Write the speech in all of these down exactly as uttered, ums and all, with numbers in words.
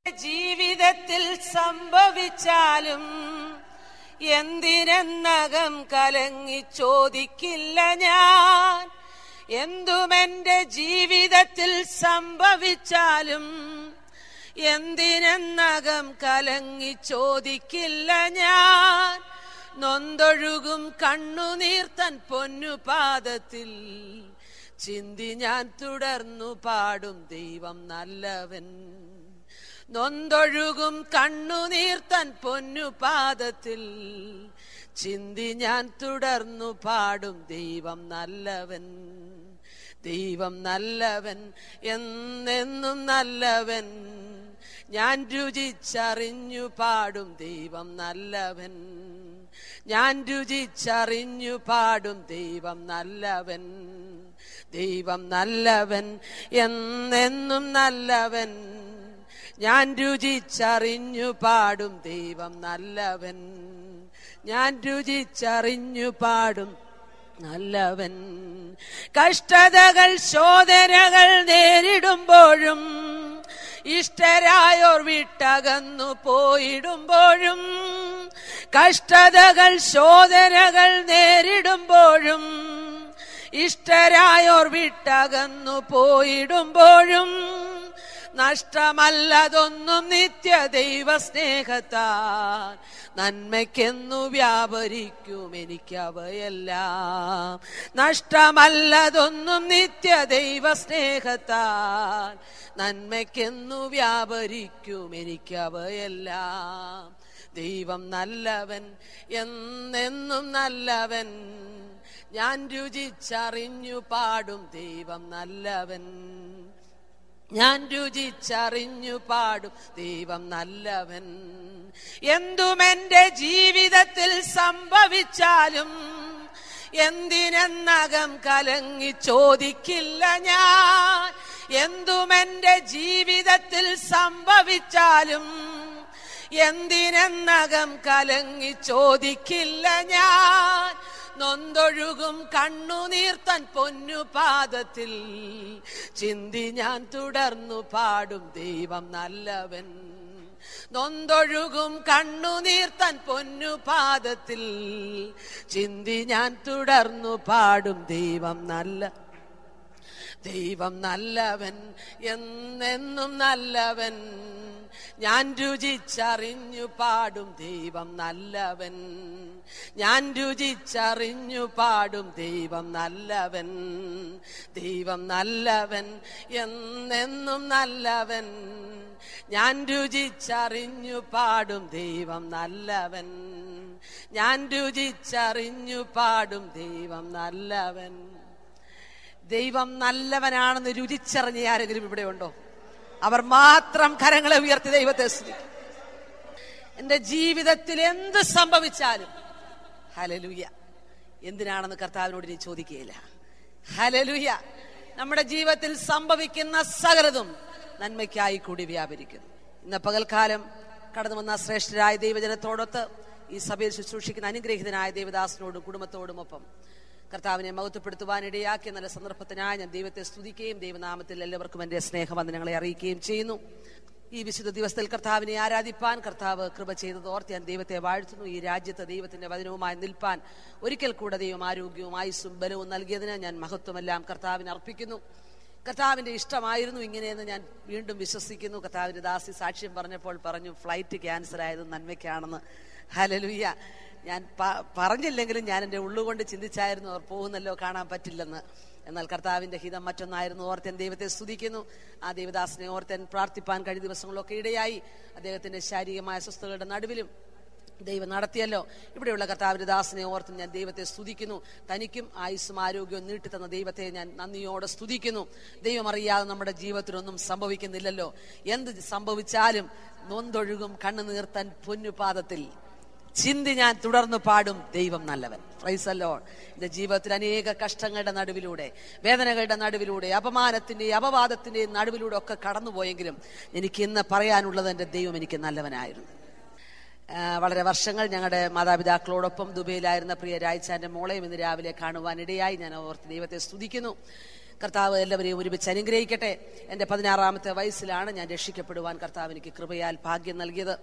ജീവിതത്തിൽ സംഭവിച്ചാലും എന്തിനെന്നകം കലങ്ങി ചോദിക്കില്ല ഞാൻ. എന്തുമെന്റെ ജീവിതത്തിൽ സംഭവിച്ചാലും എന്തിനെന്നകം കലങ്ങി ചോദിക്കില്ല ഞാൻ. നൊന്തൊഴുകും കണ്ണുനീർ തൻ പൊന്നുപാദത്തിൽ ചിന്തി ഞാൻ തുടർന്നു പാടും ദൈവം നല്ലവൻ. നൊന്തൊഴുകും കണ്ണുനീർ തൻ പൊന്നുപാദത്തിൽ ചിന്തി ഞാൻ തുടർന്നു പാടും ദൈവം നല്ലവൻ. ദൈവം നല്ലവൻ, എന്നെന്നും നല്ലവൻ. ഞാൻ രുചിച്ചറിഞ്ഞു പാടും ദൈവം നല്ലവൻ. ഞാൻ രുചിച്ചറിഞ്ഞു പാടും ദൈവം നല്ലവൻ. ദൈവം നല്ലവൻ, എന്നെന്നും നല്ലവൻ. ഞാൻ രുചിച്ചറിഞ്ഞു പാടും ദൈവം നല്ലവൻ. ഞാൻ രുചിച്ചറിഞ്ഞു പാടും നല്ലവൻ. കഷ്ടതകൾ ശോധനകൾ നേരിടുമ്പോഴും ഇഷ്ടരായോർ വിട്ടകന്നു പോയിടുമ്പോഴും കഷ്ടതകൾ ശോധനകൾ നേരിടുമ്പോഴും ഇഷ്ടരായോർ വിട്ടകന്നു പോയിടുമ്പോഴും നഷ്ടമല്ലതൊന്നും നിത്യ ദൈവ സ്നേഹത്താൽ നന്മയ്ക്കെന്നു വ്യാപരിക്കും എനിക്കവയെല്ലാം. നഷ്ടമല്ലതൊന്നും നിത്യ ദൈവ സ്നേഹത്താൽ നന്മയ്ക്കെന്നു വ്യാപരിക്കും എനിക്കവയെല്ലാം. ദൈവം നല്ലവൻ, എന്നെന്നും നല്ലവൻ. ഞാൻ രുചിച്ചറിഞ്ഞു പാടും ദൈവം നല്ലവൻ. ഞാൻ രുചിച്ചറിഞ്ഞു പാടും ദൈവം നല്ലവൻ. എന്തുമെന്റെ ജീവിതത്തിൽ സംഭവിച്ചാലും എന്തിനെന്നകം കലങ്ങി ചോദിക്കില്ല ഞാൻ. എന്തുമെന്റെ ജീവിതത്തിൽ സംഭവിച്ചാലും എന്തിനെന്നകം കലങ്ങി ചോദിക്കില്ല ഞാൻ. നൊന്തൊഴുകും കണ്ണുനീർ തൻ പൊന്നുപാദത്തിൽ ചിന്തി ഞാൻ തുടർന്നു പാടും ദൈവം നല്ലവൻ. നൊന്തൊഴുകും കണ്ണുനീർ തൻ പൊന്നുപാദത്തിൽ ചിന്തി ഞാൻ തുടർന്നു പാടും ദൈവം നല്ല ദൈവം നല്ലവൻ, എന്നെന്നും നല്ലവൻ. ഞാൻ രുചിച്ചറിഞ്ഞു പാടും ദൈവം നല്ലവൻ. ഞാൻ രുചിച്ചറിഞ്ഞു പാടും ദൈവം നല്ലവൻ. ദൈവം നല്ലവൻ, എന്നെന്നും നല്ലവൻ. ഞാൻ രുചിച്ചറിഞ്ഞു പാടും ദൈവം നല്ലവൻ. ഞാൻ രുചിച്ചറിഞ്ഞു പാടും ദൈവം നല്ലവൻ. ദൈവം നല്ലവനാണെന്ന് രുചിച്ചറിഞ്ഞ ആരെങ്കിലും ഇവിടെ ഉണ്ടോ? അവർ മാത്രം കരങ്ങളെ ഉയർത്തി ദൈവത്തെ സ്തുതിക്കും. എന്റെ ജീവിതത്തിൽ എന്ത് സംഭവിച്ചാലും ഹല്ലേലൂയ. എന്തിനാണെന്ന് കർത്താവിനോട് നീ ചോദിക്കുകയില്ല. ഹല്ലേലൂയ. നമ്മുടെ ജീവിതത്തിൽ സംഭവിക്കുന്ന സകലതും നന്മയ്ക്കായി കൂടി വ്യാപരിക്കുന്നു. ഇന്ന് പകൽക്കാലം കടന്നു വന്ന ശ്രേഷ്ഠരായ ദൈവജനത്തോടൊത്ത് ഈ സഭയിൽ ശുശ്രൂഷിക്കുന്ന അനുഗ്രഹീതനായ ദേവദാസനോടും കുടുംബത്തോടുമൊപ്പം കർത്താവിനെ മഹത്വപ്പെടുത്തുവാൻ ഇടയാക്കിയ നല്ല സന്ദർഭത്തിനായി ഞാൻ ദൈവത്തെ സ്തുതിക്കുകയും ദൈവനാമത്തിൽ എല്ലാവർക്കും എന്റെ സ്നേഹവന്ദനങ്ങളെ അറിയിക്കുകയും ചെയ്യുന്നു. ഈ വിശുദ്ധ ദിവസത്തിൽ കർത്താവിനെ ആരാധിപ്പാൻ കർത്താവ് കൃപ ചെയ്തത് ഓർത്ത് ഞാൻ ദൈവത്തെ വാഴ്ത്തുന്നു. ഈ രാജ്യത്ത് ദൈവത്തിന്റെ വചനവുമായി നിൽപ്പാൻ ഒരിക്കൽ കൂടെ ദൈവം ആരോഗ്യവും ആയുസ്സും ബലവും നൽകിയതിന് ഞാൻ മഹത്വമെല്ലാം കർത്താവിന് അർപ്പിക്കുന്നു. കർത്താവിന്റെ ഇഷ്ടമായിരുന്നു ഇങ്ങനെയെന്ന് ഞാൻ വീണ്ടും വിശ്വസിക്കുന്നു. കർത്താവിന്റെ ദാസി സാക്ഷ്യം പറഞ്ഞപ്പോൾ പറഞ്ഞു ഫ്ലൈറ്റ് ക്യാൻസൽ ആയത് നന്മയ്ക്കാണെന്ന്. ഹല്ലേലൂയ. ഞാൻ പറഞ്ഞില്ലെങ്കിലും ഞാൻ എൻ്റെ ഉള്ളുകൊണ്ട് ചിന്തിച്ചായിരുന്നു അവർ പോകുന്നല്ലോ, കാണാൻ പറ്റില്ലെന്ന്. എന്നാൽ കർത്താവിന്റെ ഹിതം മറ്റൊന്നായിരുന്നു. ഓർത്തൻ ദൈവത്തെ സ്തുതിക്കുന്നു. ആ ദേവദാസനെ ഓർത്തൻ പ്രാർത്ഥിപ്പാൻ കഴിഞ്ഞ ദിവസങ്ങളൊക്കെ ഇടയായി. അദ്ദേഹത്തിന്റെ ശാരീരികമായ അസ്വസ്ഥതകളുടെ നടുവിലും ദൈവം നടത്തിയല്ലോ. ഇവിടെയുള്ള കർത്താവിന്റെ ദാസനെ ഓർത്ത് ഞാൻ ദൈവത്തെ സ്തുതിക്കുന്നു. തനിക്കും ആയുസ്സും ആരോഗ്യവും നീട്ടിത്തന്ന ദൈവത്തെ ഞാൻ നന്ദിയോടെ സ്തുതിക്കുന്നു. ദൈവം അറിയാതെ നമ്മുടെ ജീവിതത്തിലൊന്നും സംഭവിക്കുന്നില്ലല്ലോ. എന്ത് സംഭവിച്ചാലും നൊന്തൊഴുകും കണ്ണുനീർ തൻ പൊന്നുപാദത്തിൽ ചിന്തി ഞാൻ തുടർന്നു പാടും ദൈവം നല്ലവൻ. Praise the lord. എന്റെ ജീവിതത്തിൽ അനേക കഷ്ടങ്ങളുടെ നടുവിലൂടെ, വേദനകളുടെ നടുവിലൂടെ, അപമാനത്തിന്റെയും അപവാദത്തിന്റെയും നടുവിലൂടെ ഒക്കെ കടന്നുപോയെങ്കിലും എനിക്ക് ഇന്ന് പറയാനുള്ളത് എന്റെ ദൈവം എനിക്ക് നല്ലവനായിരുന്നു. വളരെ വർഷങ്ങൾ ഞങ്ങളുടെ മാതാപിതാക്കളോടൊപ്പം ദുബൈയിലായിരുന്ന പ്രിയ രായ്ച്ചാന്റെ മോളെയും ഇന്ന് രാവിലെ കാണുവാനിടയായി. ഞാൻ ഓർത്ത് ദൈവത്തെ സ്തുതിക്കുന്നു. കർത്താവ് എല്ലാവരെയും ഒരുമിച്ച് അനുഗ്രഹിക്കട്ടെ. എൻ്റെ പതിനാറാമത്തെ വയസ്സിലാണ് ഞാൻ രക്ഷിക്കപ്പെടുവാൻ കർത്താവ് എനിക്ക് കൃപയാൽ ഭാഗ്യം നൽകിയത്.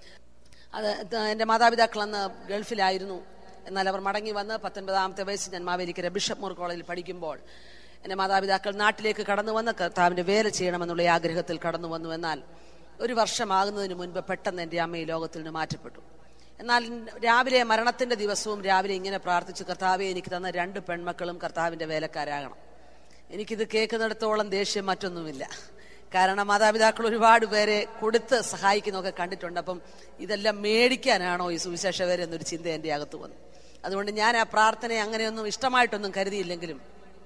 അത് എൻ്റെ മാതാപിതാക്കൾ അന്ന് ഗൾഫിലായിരുന്നു. എന്നാൽ അവർ മടങ്ങി വന്ന് പത്തൊൻപതാമത്തെ വയസ്സിൽ ഞാൻ മാവേലിക്കര ബിഷപ്പ് മൂർ കോളേജിൽ പഠിക്കുമ്പോൾ എൻ്റെ മാതാപിതാക്കൾ നാട്ടിലേക്ക് കടന്നു വന്ന് കർത്താവിൻ്റെ വേല ചെയ്യണമെന്നുള്ള ആഗ്രഹത്തിൽ കടന്നു വന്നു. എന്നാൽ ഒരു വർഷമാകുന്നതിന് മുൻപ് പെട്ടെന്ന് എൻ്റെ അമ്മ ഈ ലോകത്തിൽ നിന്ന് മാറ്റപ്പെട്ടു. എന്നാൽ രാവിലെ മരണത്തിൻ്റെ ദിവസവും രാവിലെ ഇങ്ങനെ പ്രാർത്ഥിച്ചു, കർത്താവെ എനിക്ക് തന്ന രണ്ട് പെൺമക്കളും കർത്താവിൻ്റെ വേലക്കാരാകണം. എനിക്കിത് കേൾക്കുന്നിടത്തോളം ദേഷ്യം മറ്റൊന്നുമില്ല. കാരണം മാതാപിതാക്കൾ ഒരുപാട് പേരെ കൊടുത്ത് സഹായിക്കുന്നതൊക്കെ കണ്ടിട്ടുണ്ട്. അപ്പം ഇതെല്ലാം മേടിക്കാനാണോ ഈ സുവിശേഷ വേല എന്നൊരു ചിന്ത എൻ്റെ അകത്ത് വന്നു. അതുകൊണ്ട് ഞാൻ ആ പ്രാർത്ഥനയെ അങ്ങനെയൊന്നും ഇഷ്ടമായിട്ടൊന്നും കരുതിയില്ലെങ്കിലും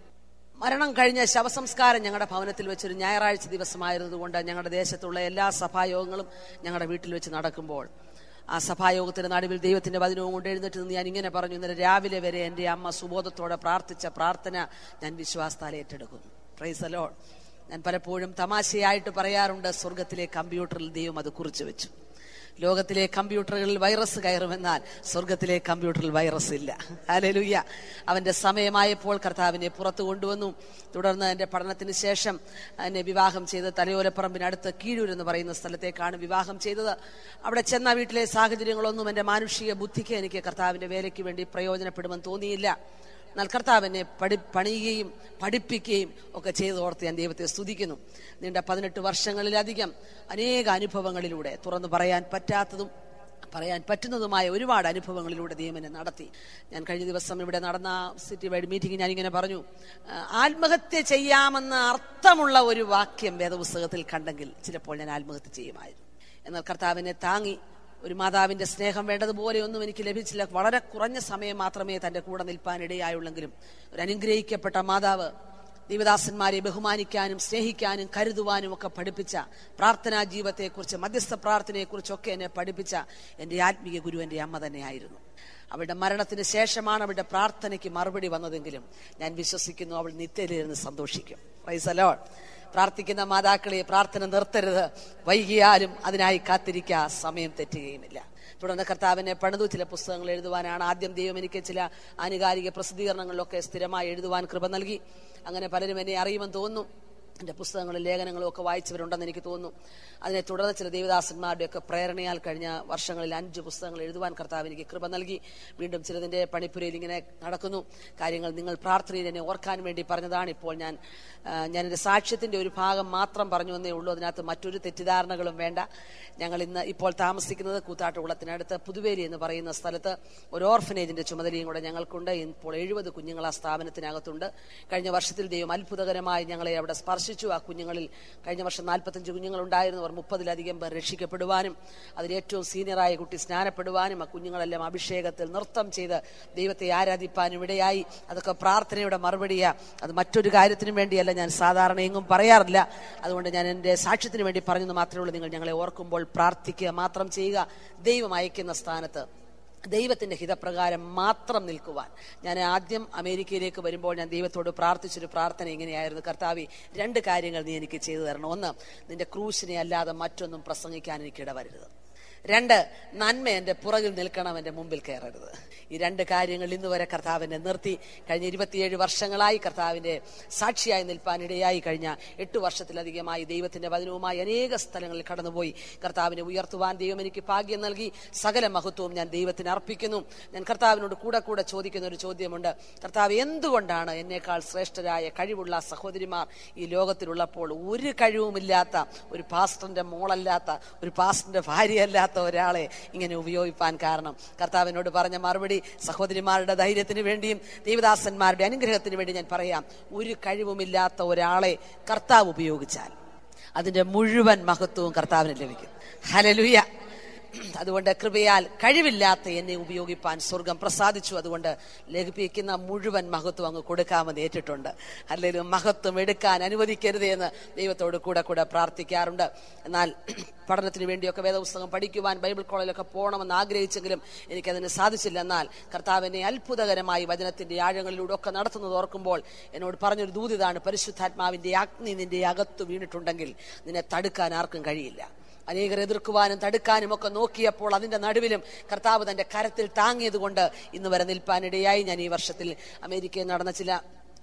മരണം കഴിഞ്ഞ ശവസംസ്കാരം ഞങ്ങളുടെ ഭവനത്തിൽ വെച്ചൊരു ഞായറാഴ്ച ദിവസമായിരുന്നതുകൊണ്ട് ഞങ്ങളുടെ ദേശത്തുള്ള എല്ലാ സഭായോഗങ്ങളും ഞങ്ങളുടെ വീട്ടിൽ വെച്ച് നടക്കുമ്പോൾ ആ സഭായോഗത്തിന്റെ നടുവിൽ ദൈവത്തിന്റെ വചനവും കൊണ്ട് എഴുന്നേറ്റ് നിന്ന് ഞാൻ ഇങ്ങനെ പറഞ്ഞു, ഇന്നലെ രാവിലെ വരെ എൻ്റെ അമ്മ സുബോധത്തോടെ പ്രാർത്ഥിച്ച പ്രാർത്ഥന ഞാൻ വിശ്വാസത്താൽ ഏറ്റെടുക്കുന്നു. Praise the lord. ഞാൻ പലപ്പോഴും തമാശയായിട്ട് പറയാറുണ്ട്, സ്വർഗത്തിലെ കമ്പ്യൂട്ടറിൽ ദൈവം അത് കുറിച്ചു വെച്ചു. ലോകത്തിലെ കമ്പ്യൂട്ടറുകളിൽ വൈറസ് കയറുമെന്നാൽ സ്വർഗത്തിലെ കമ്പ്യൂട്ടറിൽ വൈറസ് ഇല്ല. ഹല്ലേലൂയ. അവന്റെ സമയമായപ്പോൾ കർത്താവിനെ പുറത്തു കൊണ്ടുവന്നു. തുടർന്ന് എൻ്റെ പഠനത്തിന് ശേഷം എന്നെ വിവാഹം ചെയ്ത് തലയോലപ്പറമ്പിനടുത്ത് കീഴൂർ എന്ന് പറയുന്ന സ്ഥലത്തേക്കാണ് വിവാഹം ചെയ്തത്. അവിടെ ചെന്ന വീട്ടിലെ സാഹചര്യങ്ങളൊന്നും എൻ്റെ മാനുഷിക ബുദ്ധിക്ക് എനിക്ക് കർത്താവിൻ്റെ വേലയ്ക്ക് വേണ്ടി പ്രയോജനപ്പെടുമെന്ന് തോന്നിയില്ല. എന്നാൽ കർത്താവിനെ പഠി പണിയുകയും പഠിപ്പിക്കുകയും ഒക്കെ ചെയ്തോർത്ത് ഞാൻ ദൈവത്തെ സ്തുതിക്കുന്നു. നീണ്ട പതിനെട്ട് വർഷങ്ങളിലധികം അനേക അനുഭവങ്ങളിലൂടെ, തുറന്നു പറയാൻ പറ്റാത്തതും പറയാൻ പറ്റുന്നതുമായ ഒരുപാട് അനുഭവങ്ങളിലൂടെ ദൈവം എന്നെ നടത്തി. ഞാൻ കഴിഞ്ഞ ദിവസം ഇവിടെ നടന്ന സിറ്റി വൈഡ് മീറ്റിംഗ് ഞാനിങ്ങനെ പറഞ്ഞു, ആത്മഹത്യ ചെയ്യാമെന്ന് അർത്ഥമുള്ള ഒരു വാക്യം വേദപുസ്തകത്തിൽ കണ്ടെങ്കിൽ ചിലപ്പോൾ ഞാൻ ആത്മഹത്യ ചെയ്യുമായിരുന്നു. എന്നാൽ കർത്താവിനെ താങ്ങി ഒരു മാതാവിന്റെ സ്നേഹം വേണ്ടതുപോലെ ഒന്നും എനിക്ക് ലഭിച്ചില്ല. വളരെ കുറഞ്ഞ സമയം മാത്രമേ തന്റെ കൂടെ നിൽപ്പാൻ ഇടയായുള്ളെങ്കിലും ഒരു അനുഗ്രഹിക്കപ്പെട്ട മാതാവ് ദൈവദാസന്മാരെ ബഹുമാനിക്കാനും സ്നേഹിക്കാനും കരുതുവാനും ഒക്കെ പഠിപ്പിച്ച, പ്രാർത്ഥനാ ജീവിതത്തെക്കുറിച്ച് മധ്യസ്ഥ പ്രാർത്ഥനയെക്കുറിച്ചൊക്കെ എന്നെ പഠിപ്പിച്ച എൻ്റെ ആത്മീയ ഗുരു എൻ്റെ അമ്മ തന്നെയായിരുന്നു. അവളുടെ മരണത്തിന് ശേഷമാണ് അവളുടെ പ്രാർത്ഥനയ്ക്ക് മറുപടി വന്നതെങ്കിലും ഞാൻ വിശ്വസിക്കുന്നു അവൾ നിത്യതയിലിരുന്ന് സന്തോഷിക്കും. Praise the lord. പ്രാർത്ഥിക്കുന്ന മാതാക്കളെ, പ്രാർത്ഥന നിർത്തരുത്. വൈകിയാലും അതിനായി കാത്തിരിക്കുക, സമയം തെറ്റുകയുമില്ല. തുടർന്ന് കർത്താവിനെ പണിതു. ചില പുസ്തകങ്ങൾ എഴുതുവാനാണ് ആദ്യം ദൈവം എനിക്ക് ചില ആനുകാലിക പ്രസിദ്ധീകരണങ്ങളിലൊക്കെ സ്ഥിരമായി എഴുതുവാൻ കൃപ നൽകി. അങ്ങനെ പലരും എന്നെ അറിയുമെന്ന് തോന്നുന്നു. എൻ്റെ പുസ്തകങ്ങളും ലേഖനങ്ങളും ഒക്കെ വായിച്ചവരുണ്ടെന്ന് എനിക്ക് തോന്നുന്നു. അതിനെ തുടർന്ന് ചില ദേവദാസന്മാരുടെയൊക്കെ പ്രേരണയാൽ കഴിഞ്ഞ വർഷങ്ങളിൽ അഞ്ച് പുസ്തകങ്ങൾ എഴുതുവാൻ കർത്താവ് എനിക്ക് കൃപ നൽകി. വീണ്ടും ചിലതിൻ്റെ പണിപ്പുരയിൽ ഇങ്ങനെ നടക്കുന്നു കാര്യങ്ങൾ. നിങ്ങൾ പ്രാർത്ഥനയിൽ എന്നെ ഓർക്കാൻ വേണ്ടി പറഞ്ഞതാണ്. ഇപ്പോൾ ഞാൻ ഞാൻ എൻ്റെ സാക്ഷ്യത്തിൻ്റെ ഒരു ഭാഗം മാത്രം പറഞ്ഞു എന്നേ ഉള്ളൂ. അതിനകത്ത് മറ്റൊരു തെറ്റിദ്ധാരണകളും വേണ്ട. ഞങ്ങൾ ഇന്ന് ഇപ്പോൾ താമസിക്കുന്നത് കൂത്താട്ടുകുളത്തിനടുത്ത് പുതുവേലി എന്ന് പറയുന്ന സ്ഥലത്ത് ഒരു ഓർഫനേജിൻ്റെ ചുമതലയും കൂടെ ഞങ്ങൾക്കുണ്ട്. ഇപ്പോൾ എഴുപത് കുഞ്ഞുങ്ങൾ ആ സ്ഥാപനത്തിനകത്തുണ്ട്. കഴിഞ്ഞ വർഷത്തിൽ ദൈവം അത്ഭുതകരമായി ഞങ്ങളെ അവിടെ സ്പർശിച്ചു. ആ കുഞ്ഞുങ്ങളിൽ കഴിഞ്ഞ വർഷം നാൽപ്പത്തഞ്ച് കുഞ്ഞുങ്ങളുണ്ടായിരുന്നു. അവർ മുപ്പതിലധികം പേർ രക്ഷിക്കപ്പെടുവാനും അതിൽ ഏറ്റവും സീനിയറായ കുട്ടി സ്നാനപ്പെടുവാനും ആ കുഞ്ഞുങ്ങളെല്ലാം അഭിഷേകത്തിൽ നൃത്തം ചെയ്ത് ദൈവത്തെ ആരാധിപ്പാനും ഇടയായി. അതൊക്കെ പ്രാർത്ഥനയുടെ മറുപടിയാ. അത് മറ്റൊരു കാര്യത്തിനും വേണ്ടിയല്ല, ഞാൻ സാധാരണ എങ്ങും പറയാറില്ല. അതുകൊണ്ട് ഞാൻ എൻ്റെ സാക്ഷ്യത്തിന് വേണ്ടി പറഞ്ഞെന്ന് മാത്രമേ ഉള്ളൂ. നിങ്ങൾ ഞങ്ങളെ ഓർക്കുമ്പോൾ പ്രാർത്ഥിക്കുക മാത്രം ചെയ്യുക. ദൈവം അയക്കുന്ന സ്ഥാനത്ത് ദൈവത്തിന്റെ ഹിതപ്രകാരം മാത്രം നിൽക്കുവാൻ. ഞാൻ ആദ്യം അമേരിക്കയിലേക്ക് വരുമ്പോൾ ഞാൻ ദൈവത്തോട് പ്രാർത്ഥിച്ചൊരു പ്രാർത്ഥന ഇങ്ങനെയായിരുന്നു, കർത്താവേ, രണ്ട് കാര്യങ്ങൾ നീ എനിക്ക് ചെയ്തു തരണം. ഒന്ന്, നിന്റെ ക്രൂശിനെ അല്ലാതെ മറ്റൊന്നും പ്രസംഗിക്കാൻ എനിക്ക് ഇടവരരുത്. രണ്ട്, നന്മ എൻ്റെ പുറകിൽ നിൽക്കണം, എൻ്റെ മുമ്പിൽ കയറരുത്. ഈ രണ്ട് കാര്യങ്ങൾ ഇന്ന് വരെ കർത്താവിനെ നിർത്തി. കഴിഞ്ഞ ഇരുപത്തിയേഴ് വർഷങ്ങളായി കർത്താവിൻ്റെ സാക്ഷിയായി നിൽപ്പാനിടയായി. കഴിഞ്ഞ എട്ട് വർഷത്തിലധികമായി ദൈവത്തിന്റെ വചനവുമായി അനേക സ്ഥലങ്ങളിൽ കടന്നുപോയി. കർത്താവിനെ ഉയർത്തുവാൻ ദൈവം എനിക്ക് ഭാഗ്യം നൽകി. സകല മഹത്വവും ഞാൻ ദൈവത്തിന് അർപ്പിക്കുന്നു. ഞാൻ കർത്താവിനോട് കൂടെ കൂടെ ചോദിക്കുന്ന ഒരു ചോദ്യമുണ്ട്, കർത്താവ്, എന്തുകൊണ്ടാണ് എന്നേക്കാൾ ശ്രേഷ്ഠരായ കഴിവുള്ള സഹോദരിമാർ ഈ ലോകത്തിലുള്ളപ്പോൾ ഒരു കഴിവുമില്ലാത്ത ഒരു പാസ്റ്ററിന്റെ മോളല്ലാത്ത ഒരു പാസ്റ്ററിന്റെ ഭാര്യയല്ലാത്ത ഒരാളെ ഇങ്ങനെ ഉപയോഗിപ്പാൻ കാരണം? കർത്താവിനോട് പറഞ്ഞ മറുപടി, സഹോദരിമാരുടെ ധൈര്യത്തിന് വേണ്ടിയും ദൈവദാസന്മാരുടെ അനുഗ്രഹത്തിന് വേണ്ടി ഞാൻ പറയാം, ഒരു കഴിവുമില്ലാത്ത ഒരാളെ കർത്താവ് ഉപയോഗിച്ചാൽ അതിന്റെ മുഴുവൻ മഹത്വവും കർത്താവിന് ലഭിക്കും. ഹല്ലേലൂയ. അതുകൊണ്ട് കൃപയാൽ കഴിവില്ലാത്ത എന്നെ ഉപയോഗിപ്പാൻ സ്വർഗം പ്രസാദിച്ചു. അതുകൊണ്ട് ലഭിക്കുന്ന മുഴുവൻ മഹത്വം അങ്ങ് കൊടുക്കാമെന്ന് ഏറ്റിട്ടുണ്ട്. അല്ലെങ്കിൽ മഹത്വം എടുക്കാൻ അനുവദിക്കരുത് എന്ന് ദൈവത്തോട് കൂടെ കൂടെ പ്രാർത്ഥിക്കാറുണ്ട്. എന്നാൽ പഠനത്തിന് വേണ്ടിയൊക്കെ വേദപുസ്തകം പഠിക്കുവാൻ ബൈബിൾ കോളേജിലൊക്കെ പോകണമെന്ന് ആഗ്രഹിച്ചെങ്കിലും എനിക്കതിന് സാധിച്ചില്ല. എന്നാൽ കർത്താവിനെ അത്ഭുതകരമായി വചനത്തിന്റെ ആഴങ്ങളിലൂടെ ഒക്കെ നടത്തുന്നത് ഓർക്കുമ്പോൾ എന്നോട് പറഞ്ഞൊരു ദൂതിതാണ്, പരിശുദ്ധാത്മാവിന്റെ അഗ്നി നിന്റെ അകത്ത് വീണിട്ടുണ്ടെങ്കിൽ നിന്നെ തടുക്കാൻ ആർക്കും കഴിയില്ല. അനേകർ എതിർക്കുവാനും തടുക്കാനും ഒക്കെ നോക്കിയപ്പോൾ അതിന്റെ നടുവിലും കർത്താവ് തന്റെ കരത്തിൽ താങ്ങിയത് കൊണ്ട് ഇന്ന് വരെ നിൽപ്പാനിടയായി. ഞാൻ ഈ വർഷത്തിൽ അമേരിക്കയിൽ നടന്ന ചില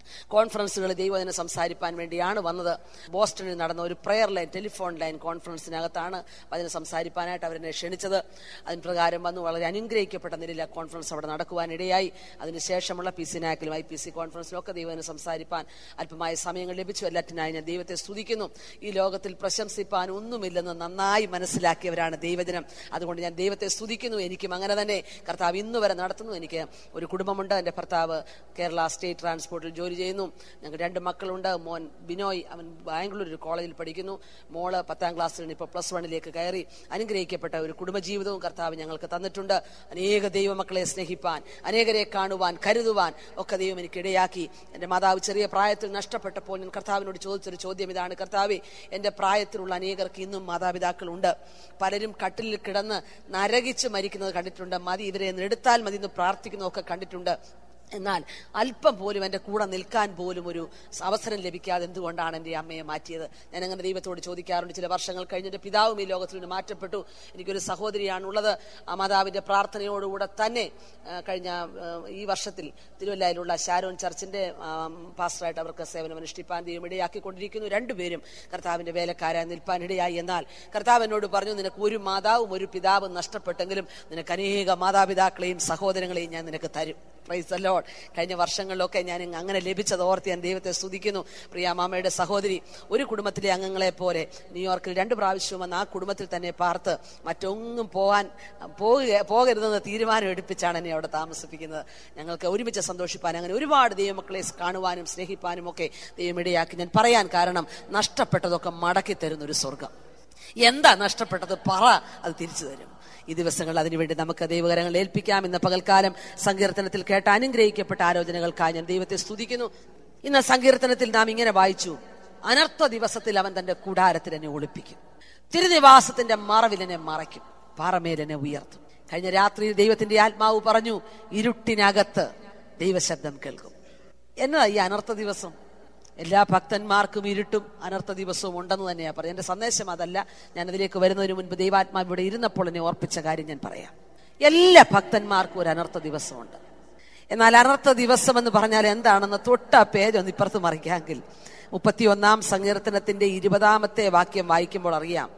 കോൺഫറൻസുകൾ ദൈവവചനം സംസാരിപ്പാൻ വേണ്ടിയാണ് വന്നത്. ബോസ്റ്റണിൽ നടന്ന ഒരു പ്രെയർ ലൈൻ ടെലിഫോൺ ലൈൻ കോൺഫറൻസിനകത്താണ് വചനം സംസാരിപ്പാനായിട്ട് അവരെന്നെ ക്ഷണിച്ചത്. അതിന് പ്രകാരം വന്നു. വളരെ അനുഗ്രഹിക്കപ്പെട്ട നിലയിൽ ആ കോൺഫറൻസ് അവിടെ നടക്കുവാനിടയായി. അതിനുശേഷമുള്ള പി സി നാക്കിലും ഐ പി സി കോൺഫറൻസിലും ഒക്കെ ദൈവവചനം സംസാരിപ്പാൻ അല്പമായ സമയങ്ങൾ ലഭിച്ചു. എല്ലാറ്റിനായി ഞാൻ ദൈവത്തെ സ്തുതിക്കുന്നു. ഈ ലോകത്തിൽ പ്രശംസിപ്പാൻ ഒന്നുമില്ലെന്ന് നന്നായി മനസ്സിലാക്കിയവരാണ് ദൈവജനം. അതുകൊണ്ട് ഞാൻ ദൈവത്തെ സ്തുതിക്കുന്നു. എനിക്കും അങ്ങനെ തന്നെ കർത്താവ് ഇന്ന് വരെ നടത്തുന്നു. എനിക്ക് ഒരു കുടുംബമുണ്ട്. എൻ്റെ ഭർത്താവ് കേരള സ്റ്റേറ്റ് ട്രാൻസ്പോർട്ടിൽ ജോലി ചെയ്യുന്നു. ഞങ്ങൾക്ക് രണ്ട് മക്കളുണ്ട്. മോൻ ബിനോയ്, അവൻ ബാംഗ്ലൂർ ഒരു കോളേജിൽ പഠിക്കുന്നു. മോള് പത്താം ക്ലാസ്സിൽ ഇപ്പോൾ പ്ലസ് വണ്ണിലേക്ക് കയറി. അനുഗ്രഹിക്കപ്പെട്ട ഒരു കുടുംബജീവിതവും കർത്താവ് ഞങ്ങൾക്ക് തന്നിട്ടുണ്ട്. അനേക ദൈവമക്കളെ സ്നേഹിപ്പാൻ, അനേകരെ കാണുവാൻ, കരുതുവാൻ ഒക്കെ ദൈവം എനിക്ക് ഇടയാക്കി. എൻ്റെ മാതാവ് ചെറിയ പ്രായത്തിൽ നഷ്ടപ്പെട്ടപ്പോൾ ഞാൻ കർത്താവിനോട് ചോദിച്ചൊരു ചോദ്യം ഇതാണ്: കർത്താവേ, എൻ്റെ പ്രായത്തിലുള്ള അനേകർക്ക് ഇന്നും മാതാപിതാക്കളുണ്ട്. പലരും കട്ടിലിൽ കിടന്ന് നരകിച്ച് മരിക്കുന്നത് കണ്ടിട്ടുണ്ട്. മതി, ഇവരെ എടുത്താൽ മതി എന്ന് പ്രാർത്ഥിക്കുന്നതൊക്കെ കണ്ടിട്ടുണ്ട്. എന്നാൽ അല്പം പോലും എൻ്റെ കൂടെ നിൽക്കാൻ പോലും ഒരു അവസരം ലഭിക്കാതെ എന്തുകൊണ്ടാണ് എൻ്റെ അമ്മയെ മാറ്റിയത്? ഞാൻ അങ്ങനെ ദൈവത്തോട് ചോദിക്കാറുണ്ട്. ചില വർഷങ്ങൾ കഴിഞ്ഞിട്ട് പിതാവും ഈ ലോകത്തിൽ നിന്ന് മാറ്റപ്പെട്ടു. എനിക്കൊരു സഹോദരിയാണുള്ളത്. ആ മാതാവിൻ്റെ പ്രാർത്ഥനയോടുകൂടെ തന്നെ കഴിഞ്ഞ ഈ വർഷത്തിൽ തിരുവല്ലയിലുള്ള ഷാരോൺ ചർച്ചിൻ്റെ പാസ്റ്ററായിട്ട് അവർക്ക് സേവനം അനുഷ്ഠിപ്പാൻ ദൈവം ഇടയാക്കിക്കൊണ്ടിരിക്കുന്നു. രണ്ടുപേരും കർത്താവിൻ്റെ വേലക്കാരായി നിൽപ്പാൻ ഇടയായി. എന്നാൽ കർത്താവ് എന്നോട് പറഞ്ഞു, നിനക്ക് ഒരു മാതാവും ഒരു പിതാവും നഷ്ടപ്പെട്ടെങ്കിലും നിനക്ക് അനേക മാതാപിതാക്കളെയും സഹോദരങ്ങളെയും ഞാൻ നിനക്ക് തരും. Praise the lord. കഴിഞ്ഞ വർഷങ്ങളിലൊക്കെ ഞാൻ അങ്ങനെ ലഭിച്ചത് ഓർത്ത് ഞാൻ ദൈവത്തെ സ്തുതിക്കുന്നു. പ്രിയാമാമയുടെ സഹോദരി ഒരു കുടുംബത്തിലെ അംഗങ്ങളെ പോലെ ന്യൂയോർക്കിൽ രണ്ട് പ്രാവശ്യവും വന്ന് ആ കുടുംബത്തിൽ തന്നെ പാർത്ത് മറ്റൊന്നും പോകാൻ പോകുക പോകരുതെന്ന് തീരുമാനം എടുപ്പിച്ചാണ് എന്നെ അവിടെ താമസിപ്പിക്കുന്നത്. ഞങ്ങൾക്ക് ഒരുമിച്ച് സന്തോഷിപ്പാൻ, അങ്ങനെ ഒരുപാട് ദൈവമക്കളെ കാണുവാനും സ്നേഹിപ്പാനും ഒക്കെ ദൈവം ഇടയാക്കി. ഞാൻ പറയാൻ കാരണം, നഷ്ടപ്പെട്ടതൊക്കെ മടക്കി തരുന്ന ഒരു സ്വർഗം. എന്താ നഷ്ടപ്പെട്ടത്? പറ, അത് തിരിച്ചു തരും. ഈ ദിവസങ്ങൾ അതിനുവേണ്ടി നമുക്ക് ദൈവകരങ്ങൾ ഏൽപ്പിക്കാം. ഇന്ന് പകൽക്കാലം സങ്കീർത്തനത്തിൽ കേട്ട അനുഗ്രഹിക്കപ്പെട്ട ആലോചനകൾക്കായി ഞാൻ ദൈവത്തെ സ്തുതിക്കുന്നു. ഇന്ന് സങ്കീർത്തനത്തിൽ നാം ഇങ്ങനെ വായിച്ചു: അനർത്ഥ ദിവസത്തിൽ അവൻ തന്റെ കൂടാരത്തിൽ എന്നെ ഒളിപ്പിക്കും, തിരുനിവാസത്തിന്റെ മറവിൽ എന്നെ മറയ്ക്കും, പാറമേൽ എന്നെ ഉയർത്തും. കഴിഞ്ഞ രാത്രിയിൽ ദൈവത്തിന്റെ ആത്മാവ് പറഞ്ഞു, ഇരുട്ടിനകത്ത് ദൈവശബ്ദം കേൾക്കും. എന്നതാ ഈ അനർത്ഥ ദിവസം? എല്ലാ ഭക്തന്മാർക്കും ഇരുട്ടും അനർത്ഥ ദിവസവും ഉണ്ടെന്ന് തന്നെയാ പറയാം. എന്റെ സന്ദേശം അതല്ല. ഞാൻ അതിലേക്ക് വരുന്നതിന് മുൻപ് ദൈവാത്മാവ് ഇവിടെ ഇരുന്നപ്പോൾ എന്നെ ഓർപ്പിച്ച കാര്യം ഞാൻ പറയാം. എല്ലാ ഭക്തന്മാർക്കും ഒരു അനർത്ഥ ദിവസമുണ്ട്. എന്നാൽ അനർത്ഥ ദിവസം എന്ന് പറഞ്ഞാൽ എന്താണെന്ന് തൊട്ട പേജ് ഒന്ന് ഇപ്പുറത്ത് മറിക്കാമെങ്കിൽ മുപ്പത്തി ഒന്നാം സങ്കീർത്തനത്തിന്റെ ഇരുപതാമത്തെ വാക്യം വായിക്കുമ്പോൾ അറിയാം.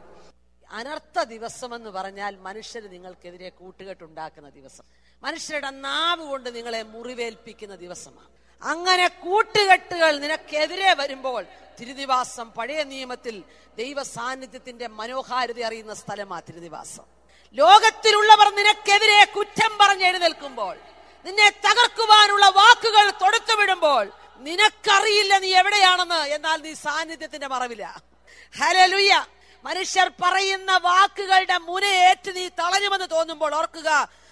അനർത്ഥ ദിവസം എന്ന് പറഞ്ഞാൽ മനുഷ്യർ നിങ്ങൾക്കെതിരെ കൂട്ടുകെട്ടുണ്ടാക്കുന്ന ദിവസം, മനുഷ്യരുടെ നാവ് കൊണ്ട് നിങ്ങളെ മുറിവേൽപ്പിക്കുന്ന ദിവസമാണ്. അങ്ങനെ കൂട്ടുകെട്ടുകൾ നിനക്കെതിരെ വരുമ്പോൾ തിരുനിവാസം പഴയ നിയമത്തിൽ ദൈവ സാന്നിധ്യത്തിന്റെ മനോഹാരിത അറിയുന്ന സ്ഥലമാ തിരുനിവാസം. ലോകത്തിലുള്ളവർ നിനക്കെതിരെ കുറ്റം പറഞ്ഞ് എഴുന്നേൽക്കുമ്പോൾ, നിന്നെ തകർക്കുവാനുള്ള വാക്കുകൾ തൊടുത്തുവിടുമ്പോൾ നിനക്കറിയില്ല നീ എവിടെയാണെന്ന്. എന്നാൽ നീ സാന്നിധ്യത്തിന്റെ മറവില. ഹല്ലേലൂയ. മനുഷ്യർ പറയുന്ന വാക്കുകളുടെ മുനയേറ്റ് നീ തളരുമെന്ന് തോന്നുമ്പോൾ ഓർക്കുക,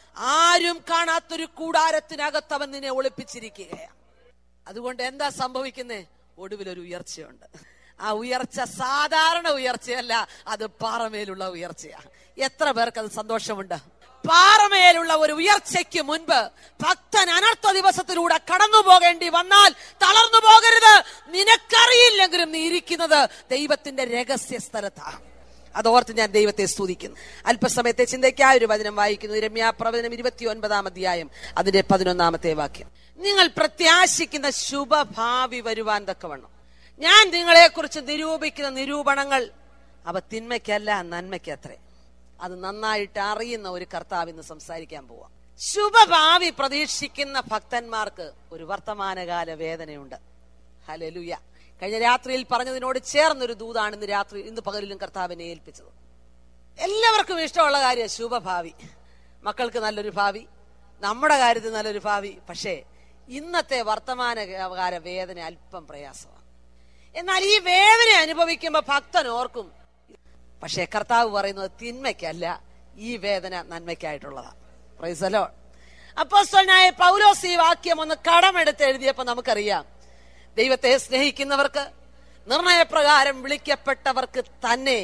ആരും കാണാത്തൊരു കൂടാരത്തിനകത്ത് അവൻ നിന്നെ ഒളിപ്പിച്ചിരിക്കുകയാണ്. അതുകൊണ്ട് എന്താ സംഭവിക്കുന്നേ? ഒടുവിലൊരു ഉയർച്ചയുണ്ട്. ആ ഉയർച്ച സാധാരണ ഉയർച്ചയല്ല, അത് പാറമേലുള്ള ഉയർച്ചയാണ്. എത്ര പേർക്ക് അത് സന്തോഷമുണ്ട്? പാറമേലുള്ള ഒരു ഉയർച്ചയ്ക്ക് മുൻപ് ഭക്തൻ അനർത്ഥ ദിവസത്തിലൂടെ കടന്നു പോകേണ്ടി വന്നാൽ തളർന്നു പോകരുത്. നിനക്കറിയില്ലെങ്കിലും നീ ഇരിക്കുന്നത് ദൈവത്തിന്റെ രഹസ്യ സ്ഥലത്താണ്. അതോർത്ത് ഞാൻ ദൈവത്തെ സ്തുതിക്കുന്നു. അല്പസമയത്തെ ചിന്തയ്ക്കായ ഒരു വചനം വായിക്കുന്നു. ഇരമ്യാ പ്രവചനം ഇരുപത്തി ഒൻപതാം അധ്യായം അതിന്റെ പതിനൊന്നാമത്തെ വാക്യം. നിങ്ങൾ പ്രത്യാശിക്കുന്ന ശുഭഭാവി വരുവാൻ തക്കവണ്ണം ഞാൻ നിങ്ങളെ കുറിച്ച് നിരൂപിക്കുന്ന നിരൂപണങ്ങൾ അവ തിന്മയ്ക്കല്ല നന്മയ്ക്കത്രേ. അത് നന്നായിട്ട് അറിയുന്ന ഒരു കർത്താവ് ഇന്ന് സംസാരിക്കാൻ പോവാം. ശുഭഭാവി പ്രതീക്ഷിക്കുന്ന ഭക്തന്മാർക്ക് ഒരു വർത്തമാനകാല വേദനയുണ്ട്. ഹല്ലേലൂയ. കഴിഞ്ഞ രാത്രിയിൽ പറഞ്ഞതിനോട് ചേർന്നൊരു ദൂതാണ് ഇന്ന് രാത്രി ഇന്ന് പകലിലും കർത്താവിനെ ഏൽപ്പിച്ചത്. എല്ലാവർക്കും ഇഷ്ടമുള്ള കാര്യം ശുഭഭാവി. മക്കൾക്ക് നല്ലൊരു ഭാവി, നമ്മുടെ കാര്യത്തിൽ നല്ലൊരു ഭാവി. പക്ഷേ ഇന്നത്തെ വർത്തമാനകാല വേദന അല്പം പ്രയാസമാണ്. എന്നാൽ ഈ വേദന അനുഭവിക്കുമ്പോൾ ഭക്തൻ ഓർക്കും, പക്ഷേ കർത്താവ് പറയുന്നത് തിന്മയ്ക്കല്ല, ഈ വേദന നന്മയ്ക്കായിട്ടുള്ളതാണ്. Price the Lord. അപ്പോസ്തലനായ പൗലോസ് ഈ വാക്യം ഒന്ന് കടമെടുത്ത് എഴുതിയപ്പോ നമുക്കറിയാം, ദൈവത്തെ സ്നേഹിക്കുന്നവർക്ക്, നിർണയപ്രകാരം വിളിക്കപ്പെട്ടവർക്ക് തന്നെ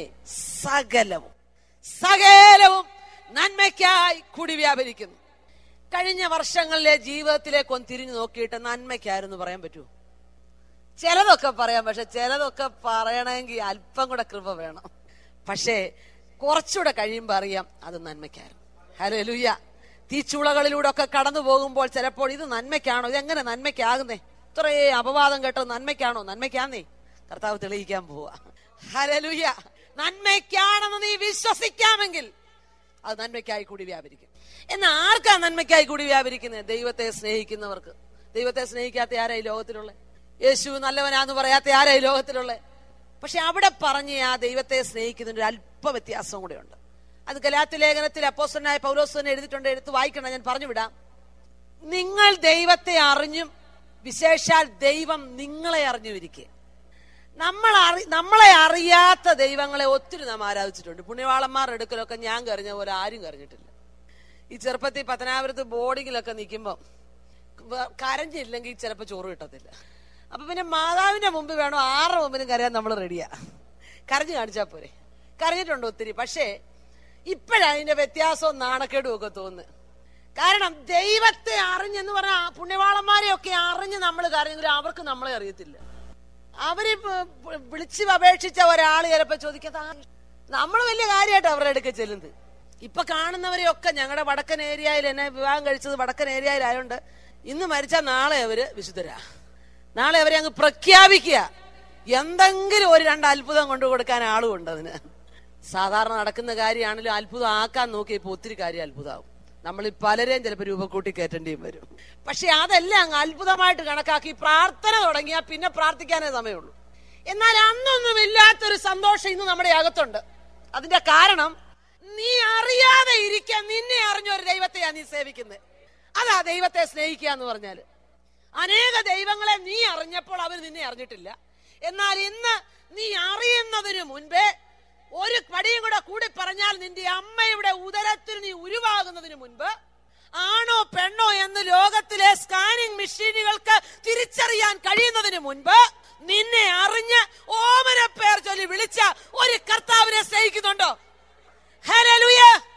സകലവും സകലവും നന്മയ്ക്കായി കൂടി വ്യാപരിക്കുന്നു. കഴിഞ്ഞ വർഷങ്ങളിലെ ജീവിതത്തിലേക്ക് ഒന്ന് തിരിഞ്ഞു നോക്കിയിട്ട് നന്മയ്ക്കായിരുന്നു പറയാൻ പറ്റൂ? ചിലതൊക്കെ പറയാം, പക്ഷെ ചിലതൊക്കെ പറയണമെങ്കിൽ അല്പം കൂടെ കൃപ വേണം. പക്ഷേ കുറച്ചുകൂടെ കഴിയുമ്പോൾ അറിയാം അത് നന്മയ്ക്കായിരുന്നു. ഹല്ലേലൂയ. തീച്ചുളകളിലൂടെ ഒക്കെ കടന്നു പോകുമ്പോൾ ചിലപ്പോൾ ഇത് നന്മയ്ക്കാണോ, ഇതെങ്ങനെ നന്മയ്ക്കാകുന്നേ? ഇത്രയേ അപവാദം കേട്ടോ നന്മയ്ക്കാണോ? നന്മയ്ക്കാന്നേ കർത്താവ് തെളിയിക്കാൻ പോവാ. ഹല്ലേലൂയ. നന്മയ്ക്കാണെന്ന് നീ വിശ്വസിക്കാമെങ്കിൽ അത് നന്മയ്ക്കായി കൂടി വ്യാപരിക്കും. എന്നാൽ ആർക്കാ നന്മയ്ക്കായി കൂടി വ്യാപരിക്കുന്നത്? ദൈവത്തെ സ്നേഹിക്കുന്നവർക്ക്. ദൈവത്തെ സ്നേഹിക്കാത്ത ആരായി ലോകത്തിലുള്ളേ? യേശു നല്ലവനാന്ന് പറയാത്ത ആരായി ലോകത്തിലുള്ളേ? പക്ഷെ അവിടെ പറഞ്ഞ ആ ദൈവത്തെ സ്നേഹിക്കുന്നതിന് ഒരു അല്പ വ്യത്യാസം കൂടെ ഉണ്ട്. അത് ഗലാത്യ ലേഖനത്തിൽ അപ്പോസ്തലനായ പൗലോസ് തന്നെ എഴുതിയിട്ടുണ്ട്. എടുത്ത് വായിക്കണം, ഞാൻ പറഞ്ഞു വിടാം. നിങ്ങൾ ദൈവത്തെ അറിഞ്ഞും വിശേഷാൽ ദൈവം നിങ്ങളെ അറിഞ്ഞുമിരിക്കെ. നമ്മൾ അറി നമ്മളെ അറിയാത്ത ദൈവങ്ങളെ ഒത്തിരി നാം ആരാധിച്ചിട്ടുണ്ട്. പുണ്യവാളന്മാരുടെ അടുക്കലൊക്കെ ഞാൻ കരഞ്ഞ പോലെ ആരും കരഞ്ഞിട്ടില്ല. ഈ ചെറുപ്പത്തിൽ പത്തനാപുരത്ത് ബോർഡിങ്ങിലൊക്കെ നിൽക്കുമ്പോൾ കരഞ്ഞില്ലെങ്കിൽ ചിലപ്പോൾ ചോറ് കിട്ടത്തില്ല. അപ്പൊ പിന്നെ മാതാവിന്റെ മുമ്പ് വേണോ ആരുടെ മുമ്പിനും കരയാൻ നമ്മൾ റെഡിയാ. കരഞ്ഞു കാണിച്ചാൽ പോരെ. കരഞ്ഞിട്ടുണ്ട് ഒത്തിരി. പക്ഷേ ഇപ്പോഴതിന്റെ വ്യത്യാസവും നാണക്കേടും ഒക്കെ തോന്നുന്നു. കാരണം ദൈവത്തെ അറിഞ്ഞെന്ന് പറഞ്ഞാൽ പുണ്യവാളന്മാരെയൊക്കെ അറിഞ്ഞ് നമ്മൾ കരഞ്ഞെങ്കിലും അവർക്ക് നമ്മളെ അറിയത്തില്ല. അവര് വിളിച്ച് അപേക്ഷിച്ച ഒരാൾ ചിലപ്പോ ചോദിക്കാത്ത നമ്മൾ വലിയ കാര്യമായിട്ട് അവരുടെ അടുക്ക ചെല്ലുന്നത്. ഇപ്പൊ കാണുന്നവരെയൊക്കെ ഞങ്ങളുടെ വടക്കൻ ഏരിയയിൽ എന്നെ വിവാഹം കഴിച്ചത് വടക്കൻ ഏരിയയിലായോണ്ട് ഇന്ന് മരിച്ചാൽ നാളെ അവര് വിശുദ്ധരാ. നാളെ അവരെ അങ്ങ് പ്രഖ്യാപിക്കുക. എന്തെങ്കിലും ഒരു രണ്ട് അത്ഭുതം കൊണ്ടു കൊടുക്കാൻ ആളുമുണ്ട് അതിന്. സാധാരണ നടക്കുന്ന കാര്യമാണെങ്കിലും അത്ഭുതം ആക്കാൻ നോക്കിയപ്പോ ഒത്തിരി കാര്യം അത്ഭുതമാവും. നമ്മൾ പലരെയും ചിലപ്പോൾ രൂപക്കൂട്ടി കയറ്റേണ്ടിയും വരും. പക്ഷെ അതെല്ലാം അങ്ങ് അത്ഭുതമായിട്ട് കണക്കാക്കി പ്രാർത്ഥന തുടങ്ങിയാൽ പിന്നെ പ്രാർത്ഥിക്കാനേ സമയമുള്ളൂ. എന്നാൽ അന്നൊന്നും ഇല്ലാത്തൊരു സന്തോഷം ഇന്ന് നമ്മുടെ അകത്തുണ്ട്. അതിന്റെ കാരണം നീ അറിയാതെ ഇരിക്കാൻ നിന്നെ അറിഞ്ഞ ഒരു ദൈവത്തെയാ നീ സേവിക്കുന്നത്. അതാ ദൈവത്തെ സ്നേഹിക്കുക എന്ന് പറഞ്ഞാല്. അനേക ദൈവങ്ങളെ നീ അറിഞ്ഞപ്പോൾ അവർ നിന്നെ അറിഞ്ഞിട്ടില്ല. എന്നാൽ ഇന്ന് നീ അറിയുന്നതിന് മുൻപേ ഒരു പടിയും കൂടെ കൂടി പറഞ്ഞാൽ നിന്റെ അമ്മയുടെ ഉദരത്തിൽ നീ ഉരുവാകുന്നതിന് മുൻപ് ആണോ പെണ്ണോ എന്ന് ലോകത്തിലെ സ്കാനിങ് മെഷീനുകൾക്ക് തിരിച്ചറിയാൻ കഴിയുന്നതിന് മുൻപ് നിന്നെ അറിഞ്ഞ് ഓമന പേർ ചൊല്ലി വിളിച്ച ഒരു കർത്താവിനെ സ്നേഹിക്കുന്നുണ്ടോ? ഹല്ലേലൂയ.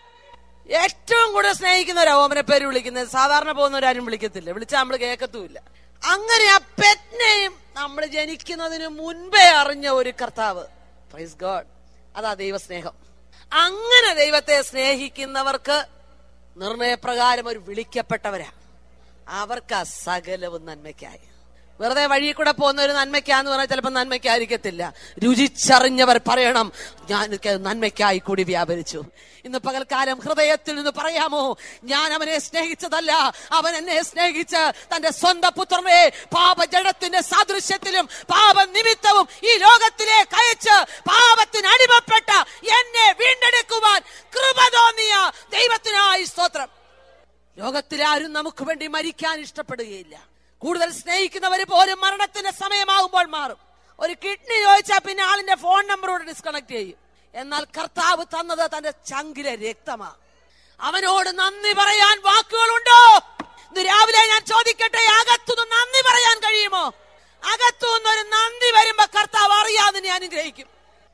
ഏറ്റവും കൂടുതൽ സ്നേഹിക്കുന്നവരാ ഓമന പേര് വിളിക്കുന്നത്. സാധാരണ പോകുന്നവരാരും വിളിക്കത്തില്ല. വിളിച്ചാൽ നമ്മൾ കേൾക്കത്തുമില്ല. അങ്ങനെ ആ പെറ്റിനെയും നമ്മൾ ജനിക്കുന്നതിന് മുൻപേ അറിഞ്ഞ ഒരു കർത്താവ്. Praise God. അതാ ദൈവസ്നേഹം. അങ്ങനെ ദൈവത്തെ സ്നേഹിക്കുന്നവർക്ക് നിർണയപ്രകാരം ഒരു വിളിക്കപ്പെട്ടവരാ. അവർക്ക് ആ സകലവും നന്മയ്ക്കായി. വെറുതെ വഴി കൂടെ പോകുന്ന ഒരു നന്മയ്ക്കാന്ന് പറഞ്ഞാൽ ചിലപ്പോൾ നന്മയ്ക്കായിരിക്കത്തില്ല. രുചിച്ചറിഞ്ഞവർ പറയണം ഞാൻ നന്മയ്ക്കായി കൂടി വ്യാപരിച്ചു. ഇന്ന് പകൽക്കാലം ഹൃദയത്തിൽ നിന്ന് പറയാമോ, ഞാൻ അവനെ സ്നേഹിച്ചതല്ല, അവൻ എന്നെ സ്നേഹിച്ച് തന്റെ സ്വന്തം പുത്രനെ പാപജഡത്തിന്റെ സാദൃശ്യത്തിലും പാപ നിമിത്തവും ഈ ലോകത്തിലേക്ക് അയച്ച് പാപത്തിന് അടിമപ്പെട്ട എന്നെ വീണ്ടെടുക്കുവാൻ കൃപ തോന്നിയ ദൈവത്തിനായി സ്തോത്രം. ലോകത്തിലാരും നമുക്ക് വേണ്ടി മരിക്കാൻ ഇഷ്ടപ്പെടുകയില്ല. കൂടുതൽ സ്നേഹിക്കുന്നവർ പോലും മരണത്തിന്റെ സമയമാകുമ്പോൾ മാറും. ഒരു കിഡ്നി ചോദിച്ചാൽ പിന്നെ ആളിന്റെ ഫോൺ നമ്പറോട് ഡിസ്കണക്ട് ചെയ്യും. എന്നാൽ കർത്താവ് തന്നത് തന്റെ ചങ്കിലെ രക്തമാ. അവനോട് നന്ദി പറയാൻ വാക്കുകളുണ്ടോ? ഇന്ന് രാവിലെ ഞാൻ ചോദിക്കട്ടെ, അകത്തുനിന്ന് നന്ദി പറയാൻ കഴിയുമോ? അകത്തുനിന്ന് ഒരു നന്ദി വരുമ്പോ കർത്താവ് അറിയാതെ ഞാൻ അനുഗ്രഹിക്കും.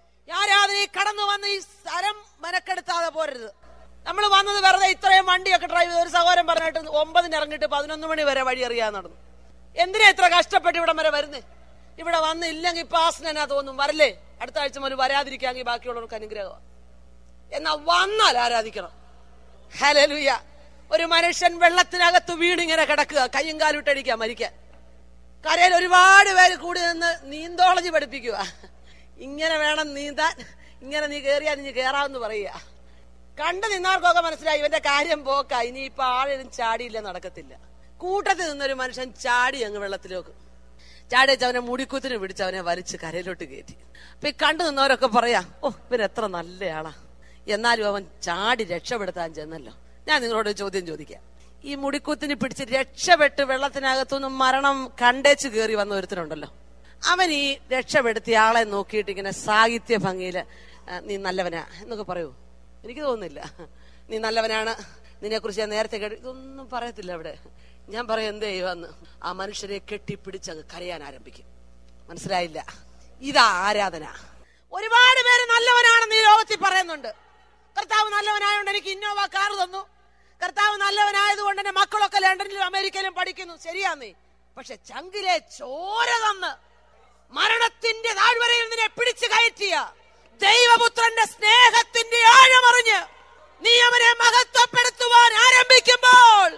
ആരാധന കടന്നു വന്ന് ഈ സ്ഥലം മെനക്കെടുത്താതെ പോരരുത്. നമ്മൾ വന്നത് വെറുതെ ഇത്രയും വണ്ടിയൊക്കെ ഡ്രൈവ് ചെയ്ത് ഒരു സഹോദരൻ പറഞ്ഞിട്ട് ഒമ്പതിന് ഇറങ്ങിട്ട് പതിനൊന്ന് മണി വരെ വഴി അറിയാൻ നടന്നു. എന്തിനാ ഇത്ര കഷ്ടപ്പെട്ട് ഇവിടം വരെ വരുന്നേ? ഇവിടെ വന്ന് ഇല്ലെങ്കിൽ പാസിന് എന്നാ തോന്നും, വരല്ലേ അടുത്ത ആഴ്ച മുതൽ വരാതിരിക്കാമെങ്കിൽ ബാക്കിയുള്ളവർക്ക് അനുഗ്രഹമാണ്. എന്നാ വന്നാൽ ആരാധിക്കണം. ഹല്ലേലൂയ. ഒരു മനുഷ്യൻ വെള്ളത്തിനകത്ത് വീണിങ്ങനെ കിടക്കുക, കയ്യും കാലിട്ടടിക്കുക, മരിക്കാൻ. കരയിൽ ഒരുപാട് പേര് കൂടി നിന്ന് നീന്തോളജി പഠിപ്പിക്കുക. ഇങ്ങനെ വേണം നീന്താൻ, ഇങ്ങനെ നീ കയറിയാൽ നീ കയറാമെന്ന് പറയുക. കണ്ടു നിന്നവർക്കൊക്കെ മനസ്സിലായി ഇവന്റെ കാര്യം പോക്ക, ഇനിയിപ്പൊ ആളിനും ചാടിയില്ല, നടക്കത്തില്ല. കൂട്ടത്തിൽ നിന്നൊരു മനുഷ്യൻ ചാടി അങ്ങ് വെള്ളത്തിലേക്ക് ചാടി വെച്ച് അവനെ മുടിക്കുത്തിന് പിടിച്ച് അവനെ വലിച്ച് കരയിലോട്ട് കയറ്റി. അപ്പൊ ഈ കണ്ടു നിന്നവരൊക്കെ പറയാ, ഓ ഇവൻ എത്ര നല്ലയാളാ, എന്നാലും അവൻ ചാടി രക്ഷപ്പെടുത്താൻ ചെന്നല്ലോ. ഞാൻ നിങ്ങളോട് ചോദ്യം ചോദിക്കാം. ഈ മുടിക്കുത്തിന് പിടിച്ച് രക്ഷപ്പെട്ട് വെള്ളത്തിനകത്തുനിന്ന് മരണം കണ്ടേച്ച് കയറി വന്ന ഒരുത്തനുണ്ടല്ലോ, അവൻ ഈ രക്ഷപ്പെടുത്തിയ ആളെ നോക്കിയിട്ട് ഇങ്ങനെ സാഹിത്യ ഭംഗിയില് നീ നല്ലവനാ എന്നൊക്കെ പറയൂ? എനിക്ക് തോന്നുന്നില്ല. നീ നല്ലവനാണ്, നിന്നെ കുറിച്ച് ഞാൻ നേരത്തെ കേട്ടു, ഇതൊന്നും പറയത്തില്ല അവിടെ. ഞാൻ പറയാം എന്ത് ചെയ്യുമെന്ന്. ആ മനുഷ്യരെ കെട്ടിപ്പിടിച്ച് അങ്ങ് കരയാൻ ആരംഭിക്കും. മനസ്സിലായില്ല? ഇതാ ആരാധന. ഒരുപാട് പേര് നല്ലവനാണെന്ന് ഈ ലോകത്തിൽ പറയുന്നുണ്ട്. കർത്താവ് നല്ലവനായതുകൊണ്ട് എനിക്ക് ഇന്നോവ കാർ തന്നു, കർത്താവ് നല്ലവനായതുകൊണ്ട് എന്റെ മക്കളൊക്കെ ലണ്ടനിലും അമേരിക്കയിലും പഠിക്കുന്നു. ശരിയാന്നേ. പക്ഷെ ചങ്കിലെ ചോര തന്ന് മരണത്തിന്റെ താഴ്വരയിൽ നിന്നെ പിടിച്ചു കയറ്റിയ ദൈവപുത്രന്റെ സ്നേഹത്തിന്റെ ആഴമറിഞ്ഞ് നീ അവനെ മഹത്വപ്പെടുത്തുവാൻ ആരംഭിക്കുമ്പോൾ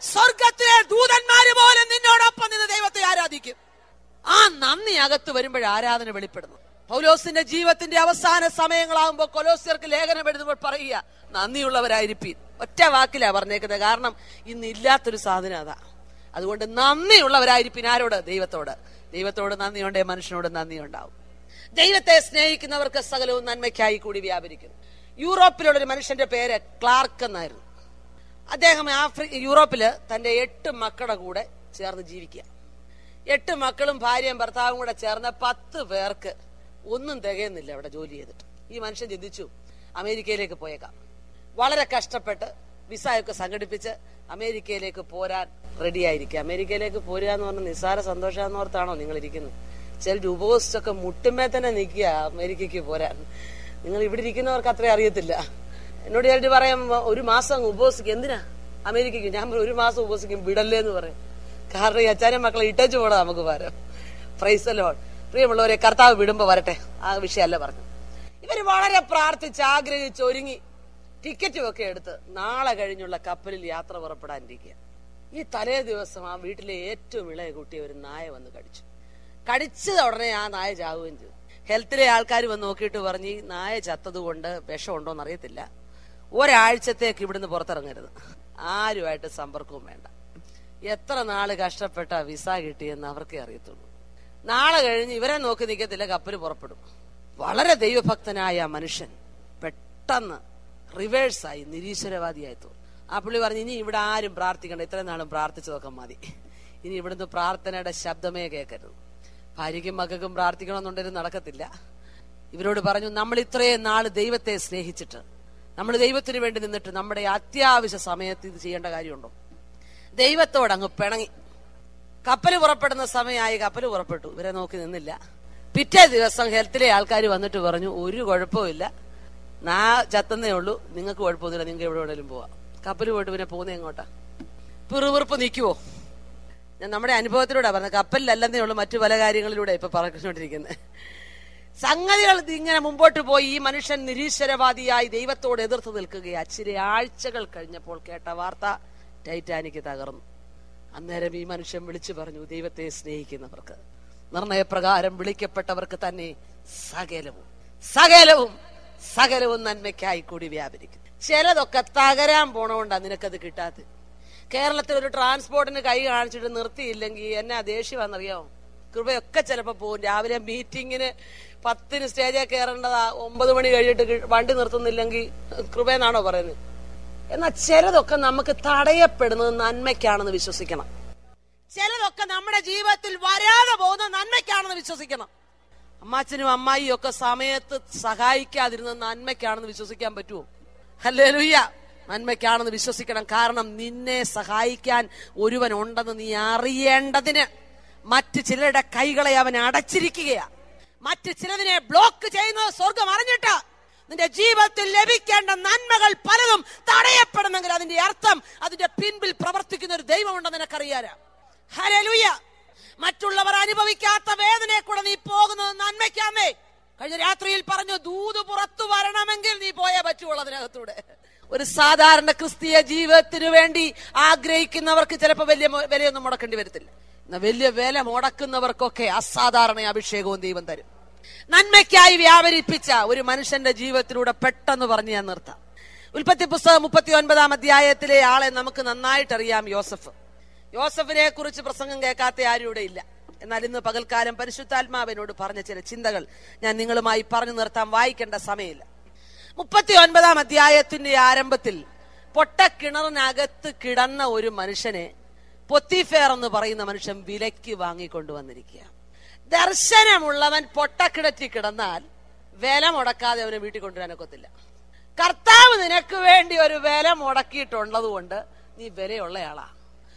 സ്വർഗത്തിലെ ദൂതന്മാര് പോലെ നിന്നോടൊപ്പം നിന്ന് ദൈവത്തെ ആരാധിക്കും. ആ നന്ദി അകത്ത് വരുമ്പോൾ ആരാധന വെളിപ്പെടുന്നു. പൗലോസിന്റെ ജീവിതത്തിന്റെ അവസാന സമയങ്ങളാകുമ്പോൾ കൊലോസ്യർക്ക് ലേഖനം എഴുതുമ്പോൾ പറയുക, നന്ദിയുള്ളവരായിരിക്കും. ഒറ്റ വാക്കിലാ പറഞ്ഞേക്കുന്നത്. കാരണം ഇന്നില്ലാത്തൊരു സാധനം അതാ. അതുകൊണ്ട് നന്ദിയുള്ളവരായിരിക്കും. ആരോട്? ദൈവത്തോട്. ദൈവത്തോട് നന്ദിയുണ്ടേ മനുഷ്യനോട് നന്ദി ഉണ്ടാവും. ദൈവത്തെ സ്നേഹിക്കുന്നവർക്ക് സകലവും നന്മയ്ക്കായി കൂടി വ്യാപരിക്കുന്നു. യൂറോപ്പിലുള്ളൊരു മനുഷ്യന്റെ പേര് ക്ലാർക്ക് എന്നായിരുന്നു. അദ്ദേഹം ആഫ്രി യൂറോപ്പില് തന്റെ എട്ട് മക്കളുടെ കൂടെ ചേർന്ന് ജീവിക്കുക. എട്ട് മക്കളും ഭാര്യയും ഭർത്താവും കൂടെ ചേർന്ന് പത്ത് പേർക്ക് ഒന്നും തികയുന്നില്ല അവിടെ ജോലി ചെയ്തിട്ട്. ഈ മനുഷ്യൻ ചിന്തിച്ചു, അമേരിക്കയിലേക്ക് പോയേക്കാം. വളരെ കഷ്ടപ്പെട്ട് വിസയൊക്കെ സംഘടിപ്പിച്ച് അമേരിക്കയിലേക്ക് പോരാൻ റെഡി ആയിരിക്കുക. അമേരിക്കയിലേക്ക് പോരുക എന്ന് പറഞ്ഞാൽ നിസ്സാര സന്തോഷാന്ന് ഓർത്താണോ നിങ്ങൾ ഇരിക്കുന്നത്? ചിലർ ഉപവസിച്ചൊക്കെ മുട്ടുമേ തന്നെ നിൽക്കുക അമേരിക്കയ്ക്ക് പോരാൻ. നിങ്ങൾ ഇവിടെ ഇരിക്കുന്നവർക്ക് അത്രയും അറിയത്തില്ല. എന്നോട് ചിലർ പറയാം, ഒരു മാസം ഉപവസിക്കും. എന്തിനാ അമേരിക്കയ്ക്ക്? ഞാൻ ഒരു മാസം ഉപവസിക്കും, വിടല്ലേ എന്ന് പറയും. കാരണം ഈ അച്ഛനും മക്കളെ ഇട്ടേച്ചു പോടാ നമുക്ക് പകരം. Praise the lord. പ്രിയമുള്ളവരെ, കർത്താവ് വിടുമ്പോ വരട്ടെ, ആ വിഷയമല്ല പറഞ്ഞു. ഇവര് വളരെ പ്രാർത്ഥിച്ച് ആഗ്രഹിച്ച് ഒരുങ്ങി ടിക്കറ്റും ഒക്കെ എടുത്ത് നാളെ കഴിഞ്ഞുള്ള കപ്പലിൽ യാത്ര പുറപ്പെടാനിരിക്കുക. ഈ തലേ ദിവസം ആ വീട്ടിലെ ഏറ്റവും ഇളയ കുട്ടി ഒരു നായ വന്ന് കടിച്ചു. കടിച്ചത് ഉടനെ ആ നായ ചാവുകയും ചെയ്തു. ഹെൽത്തിലെ ആൾക്കാർ വന്ന് നോക്കിയിട്ട് പറഞ്ഞ്, ഈ നായ ചത്തത് കൊണ്ട് വിഷമുണ്ടോന്ന് അറിയത്തില്ല, ഒരാഴ്ചത്തേക്ക് ഇവിടുന്ന് പുറത്തിറങ്ങരുത്, ആരുമായിട്ട് സമ്പർക്കവും വേണ്ട. എത്ര നാള് കഷ്ടപ്പെട്ട വിസ കിട്ടിയെന്ന് അവർക്കേ അറിയത്തുള്ളൂ. നാളെ കഴിഞ്ഞ് ഇവരെ നോക്കി നിൽക്കത്തില്ല, കപ്പൽ പുറപ്പെടും. വളരെ ദൈവഭക്തനായ മനുഷ്യൻ പെട്ടെന്ന് റിവേഴ്സായി നിരീശ്വരവാദിയായി തോന്നി. ആ പുള്ളി പറഞ്ഞു, ഇനി ഇവിടെ ആരും പ്രാർത്ഥിക്കണ്ട, ഇത്രയും നാളും പ്രാർത്ഥിച്ചതൊക്കെ മതി, ഇനി ഇവിടുന്ന് പ്രാർത്ഥനയുടെ ശബ്ദമേ കേൾക്കരുത്. ഭാര്യയ്ക്കും മക്കൾക്കും പ്രാർത്ഥിക്കണമെന്നുണ്ടെങ്കിലും നടക്കത്തില്ല. ഇവരോട് പറഞ്ഞു, നമ്മൾ ഇത്രയും നാള് ദൈവത്തെ സ്നേഹിച്ചിട്ട്, നമ്മൾ ദൈവത്തിന് വേണ്ടി നിന്നിട്ട് നമ്മുടെ അത്യാവശ്യ സമയത്ത് ഇത് ചെയ്യേണ്ട കാര്യമുണ്ടോ? ദൈവത്തോട് അങ്ങ് പിണങ്ങി. കപ്പൽ പുറപ്പെടുന്ന സമയമായി, കപ്പൽ പുറപ്പെട്ടു. ഇവരെ നോക്കി നിന്നില്ല. പിറ്റേ ദിവസം ഹെൽത്തിലെ ആൾക്കാർ വന്നിട്ട് പറഞ്ഞു, ഒരു കുഴപ്പമില്ല, നാ ചത്തുന്നേ ഉള്ളൂ, നിങ്ങൾക്ക് കുഴപ്പമൊന്നുമില്ല, നിങ്ങൾക്ക് എവിടെ വേണേലും പോവാം. കപ്പൽ പോയിട്ട് പിന്നെ പോകുന്നത് എങ്ങോട്ടാ? പിറുപിറുപ്പ് നിൽക്കുവോ? ഞാൻ നമ്മുടെ അനുഭവത്തിലൂടെ പറഞ്ഞത്, കപ്പലിലല്ലെന്നേ ഉള്ളൂ, മറ്റു പല കാര്യങ്ങളിലൂടെ ഇപ്പൊ പറഞ്ഞുകൊണ്ടിരിക്കുന്നത്. സംഗതികൾ ഇങ്ങനെ മുമ്പോട്ട് പോയി. ഈ മനുഷ്യൻ നിരീശ്വരവാദിയായി ദൈവത്തോട് എതിർത്ത് നിൽക്കുകയാ. ചില ആഴ്ചകൾ കഴിഞ്ഞപ്പോൾ കേട്ട വാർത്ത, ടൈറ്റാനിക് തകർന്നു. അന്നേരം ഈ മനുഷ്യൻ വിളിച്ചു പറഞ്ഞു, ദൈവത്തെ സ്നേഹിക്കുന്നവർക്ക്, നിർണയപ്രകാരം വിളിക്കപ്പെട്ടവർക്ക് തന്നെ സകലവും സകലവും സകലവും നന്മയ്ക്കായി കൂടി വ്യാപരിക്കും. ചിലതൊക്കെ തകരാൻ പോണോണ്ടാ നിനക്കത് കിട്ടാത്ത. കേരളത്തിൽ ഒരു ട്രാൻസ്പോർട്ടിന് കൈ കാണിച്ചിട്ട് നിർത്തിയില്ലെങ്കിൽ എന്നാ ദേഷ്യമാണെന്നറിയാമോ? കൃപയൊക്കെ ചിലപ്പോ പോകും. രാവിലെ മീറ്റിങ്ങിന് പത്തിന് സ്റ്റേജിൽ കയറേണ്ടതാ, ഒമ്പത് മണി കഴിഞ്ഞിട്ട് വണ്ടി നിർത്തുന്നില്ലെങ്കിൽ കൃപയെന്നാണോ പറയുന്നത്? എന്നാൽ ചിലതൊക്കെ നമുക്ക് തടയപ്പെടുന്നത് നന്മയ്ക്കാണെന്ന് വിശ്വസിക്കണം. ചിലതൊക്കെ നമ്മുടെ ജീവിതത്തിൽ വരാതെ പോകുന്ന നന്മയ്ക്കാണെന്ന് വിശ്വസിക്കണം. അമ്മാച്ചനും അമ്മായിയും ഒക്കെ സമയത്ത് സഹായിക്കാതിരുന്നത് നന്മയ്ക്കാണെന്ന് വിശ്വസിക്കാൻ പറ്റുമോ? ഹല്ലേലൂയ. നന്മയ്ക്കാണെന്ന് വിശ്വസിക്കണം. കാരണം നിന്നെ സഹായിക്കാൻ ഒരുവൻ ഉണ്ടെന്ന് നീ അറിയേണ്ടതിന് മറ്റ് ചിലരുടെ കൈകളെ അവൻ അടച്ചിരിക്കുകയാ. മറ്റ് ചിലതിനെ ബ്ലോക്ക് ചെയ്യുന്നത് സ്വർഗം അറിഞ്ഞിട്ട് നിന്റെ ജീവിതത്തിൽ ലഭിക്കേണ്ട നന്മകൾ പലതും തടയപ്പെടുന്നെങ്കിൽ അതിന്റെ അർത്ഥം അതിന്റെ പിൻപിൽ പ്രവർത്തിക്കുന്ന ഒരു ദൈവമുണ്ടെന്ന് നിനക്കറിയാനാ. ഹല്ലേലൂയ. മറ്റുള്ളവർ അനുഭവിക്കാത്ത വേദനയെ കൂടെ നീ പോകുന്നത് നന്മയ്ക്കാമേ. കഴിഞ്ഞ രാത്രിയിൽ പറഞ്ഞു, ദൂത് പുറത്തു വരണമെങ്കിൽ നീ പോയേ പറ്റുള്ളൂ അതിനകത്തൂടെ. ഒരു സാധാരണ ക്രിസ്തീയ ജീവിതത്തിനു വേണ്ടി ആഗ്രഹിക്കുന്നവർക്ക് ചിലപ്പോൾ വലിയ വിലയൊന്നും മുടക്കേണ്ടി വരത്തില്ല. എന്നാൽ വലിയ വില മുടക്കുന്നവർക്കൊക്കെ അസാധാരണ അഭിഷേകവും ദൈവം തരും. നന്മയ്ക്കായി വ്യാപരിപ്പിച്ച ഒരു മനുഷ്യന്റെ ജീവിതത്തിലൂടെ പെട്ടെന്ന് പറഞ്ഞു ഞാൻ നിർത്താം. ഉൽപ്പത്തി പുസ്തകം മുപ്പത്തി ഒൻപതാം അധ്യായത്തിലെ ആളെ നമുക്ക് നന്നായിട്ടറിയാം, യോസഫ്. യോസഫിനെ കുറിച്ച് പ്രസംഗം കേൾക്കാത്ത ആരും ഇവിടെ ഇല്ല. എന്നാൽ ഇന്ന് പകൽക്കാലം പരിശുദ്ധാത്മാവിനോട് പറഞ്ഞ ചില ചിന്തകൾ ഞാൻ നിങ്ങളുമായി പറഞ്ഞു നിർത്താൻ വായിക്കേണ്ട സമയമില്ല. മുപ്പത്തി ഒൻപതാം അധ്യായത്തിന്റെ ആരംഭത്തിൽ പൊട്ടക്കിണറിനകത്ത് കിടന്ന ഒരു മനുഷ്യനെ പൊത്തിഫേർ എന്ന് പറയുന്ന മനുഷ്യൻ വിലയ്ക്ക് വാങ്ങിക്കൊണ്ടുവന്നിരിക്കുക. ദർശനമുള്ളവൻ പൊട്ടക്കിണറ്റിൽ കിടന്നാൽ വില മുടക്കാതെ അവനെ വീട്ടിൽ കൊണ്ടുവരാനൊക്കത്തില്ല. കർത്താവ് നിനക്ക് വേണ്ടി ഒരു വില മുടക്കിയിട്ടുള്ളത് കൊണ്ട് നീ വിലയുള്ളയാളാ.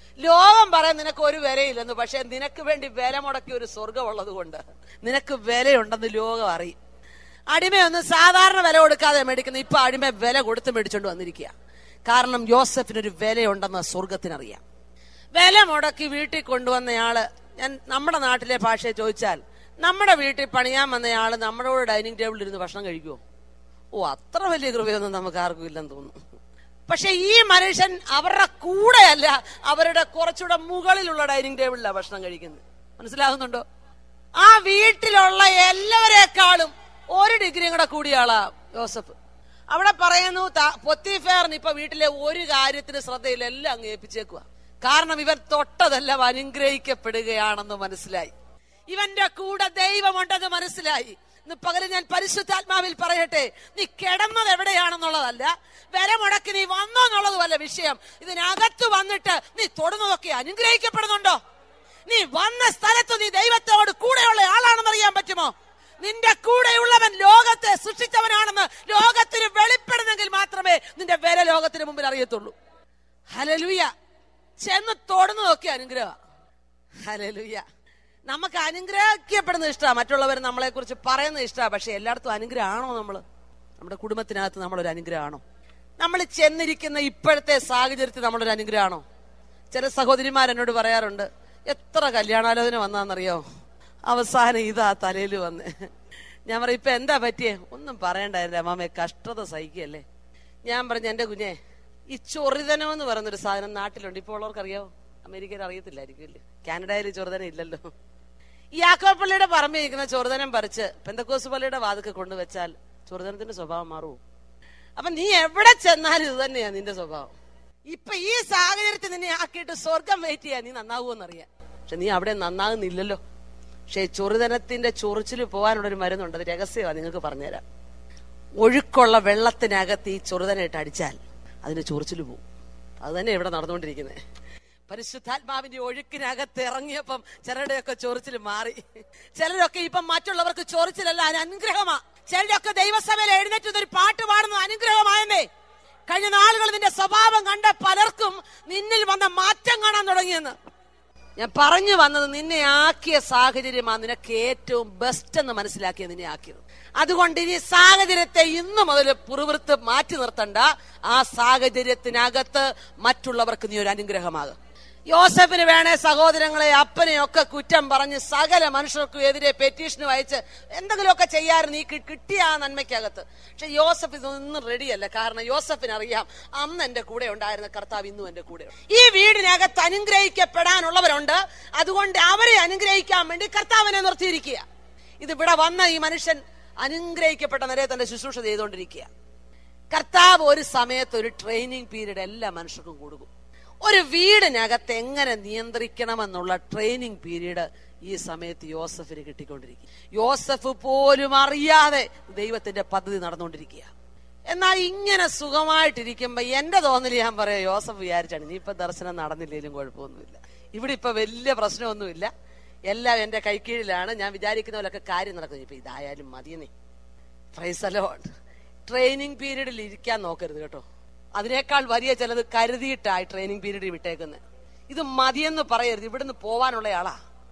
ലോകം പറയാൻ നിനക്ക് ഒരു വിലയില്ലെന്ന്, പക്ഷെ നിനക്ക് വേണ്ടി വില മുടക്കിയ ഒരു സ്വർഗം ഉള്ളത് കൊണ്ട് നിനക്ക് വിലയുണ്ടെന്ന് ലോകം അറിയും. അടിമയൊന്നും സാധാരണ വില കൊടുക്കാതെ മേടിക്കുന്ന ഇപ്പൊ അടിമ വില കൊടുത്ത് മേടിച്ചോണ്ട് വന്നിരിക്കുക. കാരണം യോസഫിനൊരു വിലയുണ്ടെന്ന് സ്വർഗത്തിനറിയാം. വില മുടക്കി വീട്ടിൽ കൊണ്ടുവന്നയാള്, ഞാൻ നമ്മുടെ നാട്ടിലെ ഭാഷയെ ചോദിച്ചാൽ, നമ്മുടെ വീട്ടിൽ പണിയാൻ വന്നയാള് നമ്മളോട് ഡൈനിങ് ടേബിളിൽ ഇരുന്ന് ഭക്ഷണം കഴിക്കുമോ? ഓ, അത്ര വലിയ കൃപയൊന്നും നമുക്ക് ആർക്കും ഇല്ലെന്ന് തോന്നുന്നു. പക്ഷെ ഈ മനുഷ്യൻ അവരുടെ കൂടെയല്ല, അവരുടെ കുറച്ചുകൂടെ മുകളിലുള്ള ഡൈനിങ് ടേബിളിലാണ് ഭക്ഷണം കഴിക്കുന്നത്. മനസ്സിലാകുന്നുണ്ടോ? ആ വീട്ടിലുള്ള എല്ലാവരെക്കാളും ഒരു ഡിഗ്രിയും കൂടെ കൂടിയ ആളാ യോസഫ്. അവിടെ പറയുന്നു പൊത്തിഫേറിന് ഇപ്പൊ വീട്ടിലെ ഒരു കാര്യത്തിന് ശ്രദ്ധയില്ല, എല്ലാം അങ്ങ് ഏൽപ്പിച്ചേക്കുക. കാരണം ഇവൻ തൊട്ടതെല്ലാം അനുഗ്രഹിക്കപ്പെടുകയാണെന്ന് മനസ്സിലായി. ഇവന്റെ കൂടെ ദൈവമുണ്ടെന്ന് മനസ്സിലായി. ഇന്ന് പകല് ഞാൻ പരിശുദ്ധാത്മാവിൽ പറയട്ടെ, നീ കിടന്നത് എവിടെയാണെന്നുള്ളതല്ല, വില മുടക്കി നീ വന്നോ എന്നുള്ളതുമല്ല വിഷയം. ഇതിനകത്ത് വന്നിട്ട് നീ തൊടുന്നതൊക്കെ അനുഗ്രഹിക്കപ്പെടുന്നുണ്ടോ? നീ വന്ന സ്ഥലത്ത് നീ ദൈവത്തോട് കൂടെയുള്ള ആളാണെന്ന് അറിയാൻ പറ്റുമോ? നിന്റെ കൂടെയുള്ളവൻ ലോകത്തെ സൃഷ്ടിച്ചവനാണെന്ന് ലോകത്തിന് വെളിപ്പെടുന്നെങ്കിൽ മാത്രമേ നിന്റെ വില ലോകത്തിന് മുമ്പിൽ അറിയത്തുള്ളൂ. ഹല്ലേലൂയ. ചെന്ന് തൊടുന്നതൊക്കെ അനുഗ്രഹം. ഹല്ലേലൂയ. നമുക്ക് അനുഗ്രഹിക്കപ്പെടുന്നത് ഇഷ്ടമാണ്, മറ്റുള്ളവർ നമ്മളെ കുറിച്ച് പറയുന്നത് ഇഷ്ടമാണ്. പക്ഷെ എല്ലായിടത്തും അനുഗ്രഹമാണോ? നമ്മള് നമ്മുടെ കുടുംബത്തിനകത്ത് നമ്മളൊരു അനുഗ്രഹമാണോ? നമ്മൾ ചെന്നിരിക്കുന്ന ഇപ്പോഴത്തെ സാഹചര്യത്തിൽ നമ്മളൊരു അനുഗ്രഹമാണോ? ചില സഹോദരിമാർ എന്നോട് പറയാറുണ്ട്, എത്ര കല്യാണാലോചന വന്നാന്നറിയോ, അവസാനം ഇതാ തലയിൽ വന്ന്. ഞാൻ പറയും, ഇപ്പൊ എന്താ പറ്റിയേ? ഒന്നും പറയണ്ട എന്റെ അമ്മാമ്മയെ, കഷ്ടത സഹിക്കല്ലേ. ഞാൻ പറഞ്ഞു, എന്റെ കുഞ്ഞെ, ഈ ചൊറിതനം എന്ന് പറയുന്നൊരു സാധനം നാട്ടിലുണ്ട്. ഇപ്പോൾ ഉള്ളവർക്ക് അറിയാവോ? അമേരിക്കയിൽ അറിയത്തില്ലായിരിക്കും, കാനഡയിൽ ചൊറിതനം ഇല്ലല്ലോ. ഈ യാക്കോബ് പള്ളിയുടെ പറമ്പിൽ ഇരിക്കുന്ന ചൊറിതനം പറിച്ച് പെന്തക്കോസ് പള്ളിയുടെ വാതിക്ക് കൊണ്ടുവച്ചാൽ ചൊറിതനത്തിന്റെ സ്വഭാവം മാറുമോ? അപ്പൊ നീ എവിടെ ചെന്നാലും ഇത് തന്നെയാ നിന്റെ സ്വഭാവം. ഇപ്പൊ ഈ സാഹചര്യത്തിൽ നിന്നെ ആക്കിയിട്ട് സ്വർഗം വെയിറ്റ് ചെയ്യാൻ നീ നന്നാവുമെന്നറിയാം. പക്ഷെ നീ അവിടെ നന്നാകുന്നില്ലല്ലോ. പക്ഷെ ചൊറിതനത്തിന്റെ ചൊറിച്ചിൽ പോകാനുള്ളൊരു മരുന്നുണ്ട്, അത് രഹസ്യമാണ്, നിങ്ങൾക്ക് പറഞ്ഞുതരാം. ഒഴുക്കുള്ള വെള്ളത്തിനകത്ത് ഈ ചൊറിതനായിട്ട് അടിച്ചാൽ അതിന് ചൊറിച്ചിൽ പോവും. അത് തന്നെ ഇവിടെ നടന്നുകൊണ്ടിരിക്കുന്നത്. പരിശുദ്ധാത്മാവിന്റെ ഒഴുക്കിനകത്ത് ഇറങ്ങിയപ്പം ചിലരുടെയൊക്കെ ചൊറിച്ചിൽ മാറി. ചിലരൊക്കെ ഇപ്പം മറ്റുള്ളവർക്ക് ചൊറിച്ചിലല്ല, അതിന് അനുഗ്രഹമാ. ചിലരൊക്കെ ദൈവസഭയിൽ എഴുന്നേറ്റ് ഒരു പാട്ട് പാടുന്നത് അനുഗ്രഹമായെന്നേ. കഴിഞ്ഞ നാളുകൾ നിന്റെ സ്വഭാവം കണ്ട പലർക്കും നിന്നിൽ വന്ന മാറ്റം കാണാൻ തുടങ്ങിയെന്ന്. ഞാൻ പറഞ്ഞു വന്നത്, നിന്നെ ആക്കിയ സാഹചര്യമാണ് നിനക്ക് ഏറ്റവും ബെസ്റ്റ് എന്ന് മനസ്സിലാക്കിയ നിന്നെ ആക്കിയത്. അതുകൊണ്ട് ഇനി സാഹചര്യത്തെ ഇന്നു മുതൽ പുറവൃത്ത് മാറ്റി നിർത്തണ്ട. ആ സാഹചര്യത്തിനകത്ത് മറ്റുള്ളവർക്ക് നീ ഒരു അനുഗ്രഹമാകും. യോസഫിന് വേണേ സഹോദരങ്ങളെ അപ്പനെയൊക്കെ കുറ്റം പറഞ്ഞ് സകല മനുഷ്യർക്കും എതിരെ പെറ്റീഷന് അയച്ച് എന്തെങ്കിലുമൊക്കെ ചെയ്യാറുണ്ട് ഈ കിട്ടിയ ആ നന്മയ്ക്കകത്ത്. പക്ഷെ യോസഫ് ഇതൊന്നും റെഡിയല്ല. കാരണം യോസഫിന് അറിയാം, അന്ന് എന്റെ കൂടെ ഉണ്ടായിരുന്ന കർത്താവ് ഇന്നും എന്റെ കൂടെ. ഈ വീടിനകത്ത് അനുഗ്രഹിക്കപ്പെടാനുള്ളവരുണ്ട്. അതുകൊണ്ട് അവരെ അനുഗ്രഹിക്കാൻ വേണ്ടി കർത്താവിനെ നിർത്തിയിരിക്കുക. ഇതിവിടെ വന്ന ഈ മനുഷ്യൻ അനുഗ്രഹിക്കപ്പെട്ട നിലയെ തന്റെ ശുശ്രൂഷ ചെയ്തുകൊണ്ടിരിക്കുക. കർത്താവ് ഒരു സമയത്ത് ഒരു ട്രെയിനിങ് പീരീഡ് എല്ലാ മനുഷ്യർക്കും കൊടുക്കും. ഒരു വീടിനകത്ത് എങ്ങനെ നിയന്ത്രിക്കണമെന്നുള്ള ട്രെയിനിങ് പീരീഡ് ഈ സമയത്ത് യോസഫിന് കിട്ടിക്കൊണ്ടിരിക്കുക. യോസഫ് പോലും അറിയാതെ ദൈവത്തിന്റെ പദ്ധതി നടന്നുകൊണ്ടിരിക്കുക. എന്നാൽ ഇങ്ങനെ സുഖമായിട്ടിരിക്കുമ്പോ എന്റെ തോന്നല് ഞാൻ പറയാം, യോസഫ് വിചാരിച്ചാണ് നീ ഇപ്പൊ ദർശനം നടന്നില്ലേലും കുഴപ്പമൊന്നുമില്ല, ഇവിടെ ഇപ്പൊ വലിയ പ്രശ്നമൊന്നുമില്ല, എല്ലാം എന്റെ കൈക്കീഴിലാണ്, ഞാൻ വിചാരിക്കുന്ന പോലൊക്കെ കാര്യം നടക്കുന്നു, ഇപ്പൊ ഇതായാലും മതിയെന്നേ. Praise the lord. ട്രെയിനിങ് പീരീഡിൽ ഇരിക്കാൻ നോക്കരുത് കേട്ടോ. അതിനേക്കാൾ വലിയ ചിലത് കരുതിയിട്ടായി ട്രെയിനിങ് പീരീഡ് വിട്ടേക്കുന്നത്. ഇത് മതിയെന്ന് പറയരുത്, ഇവിടുന്ന് പോവാനുള്ള ആളാ.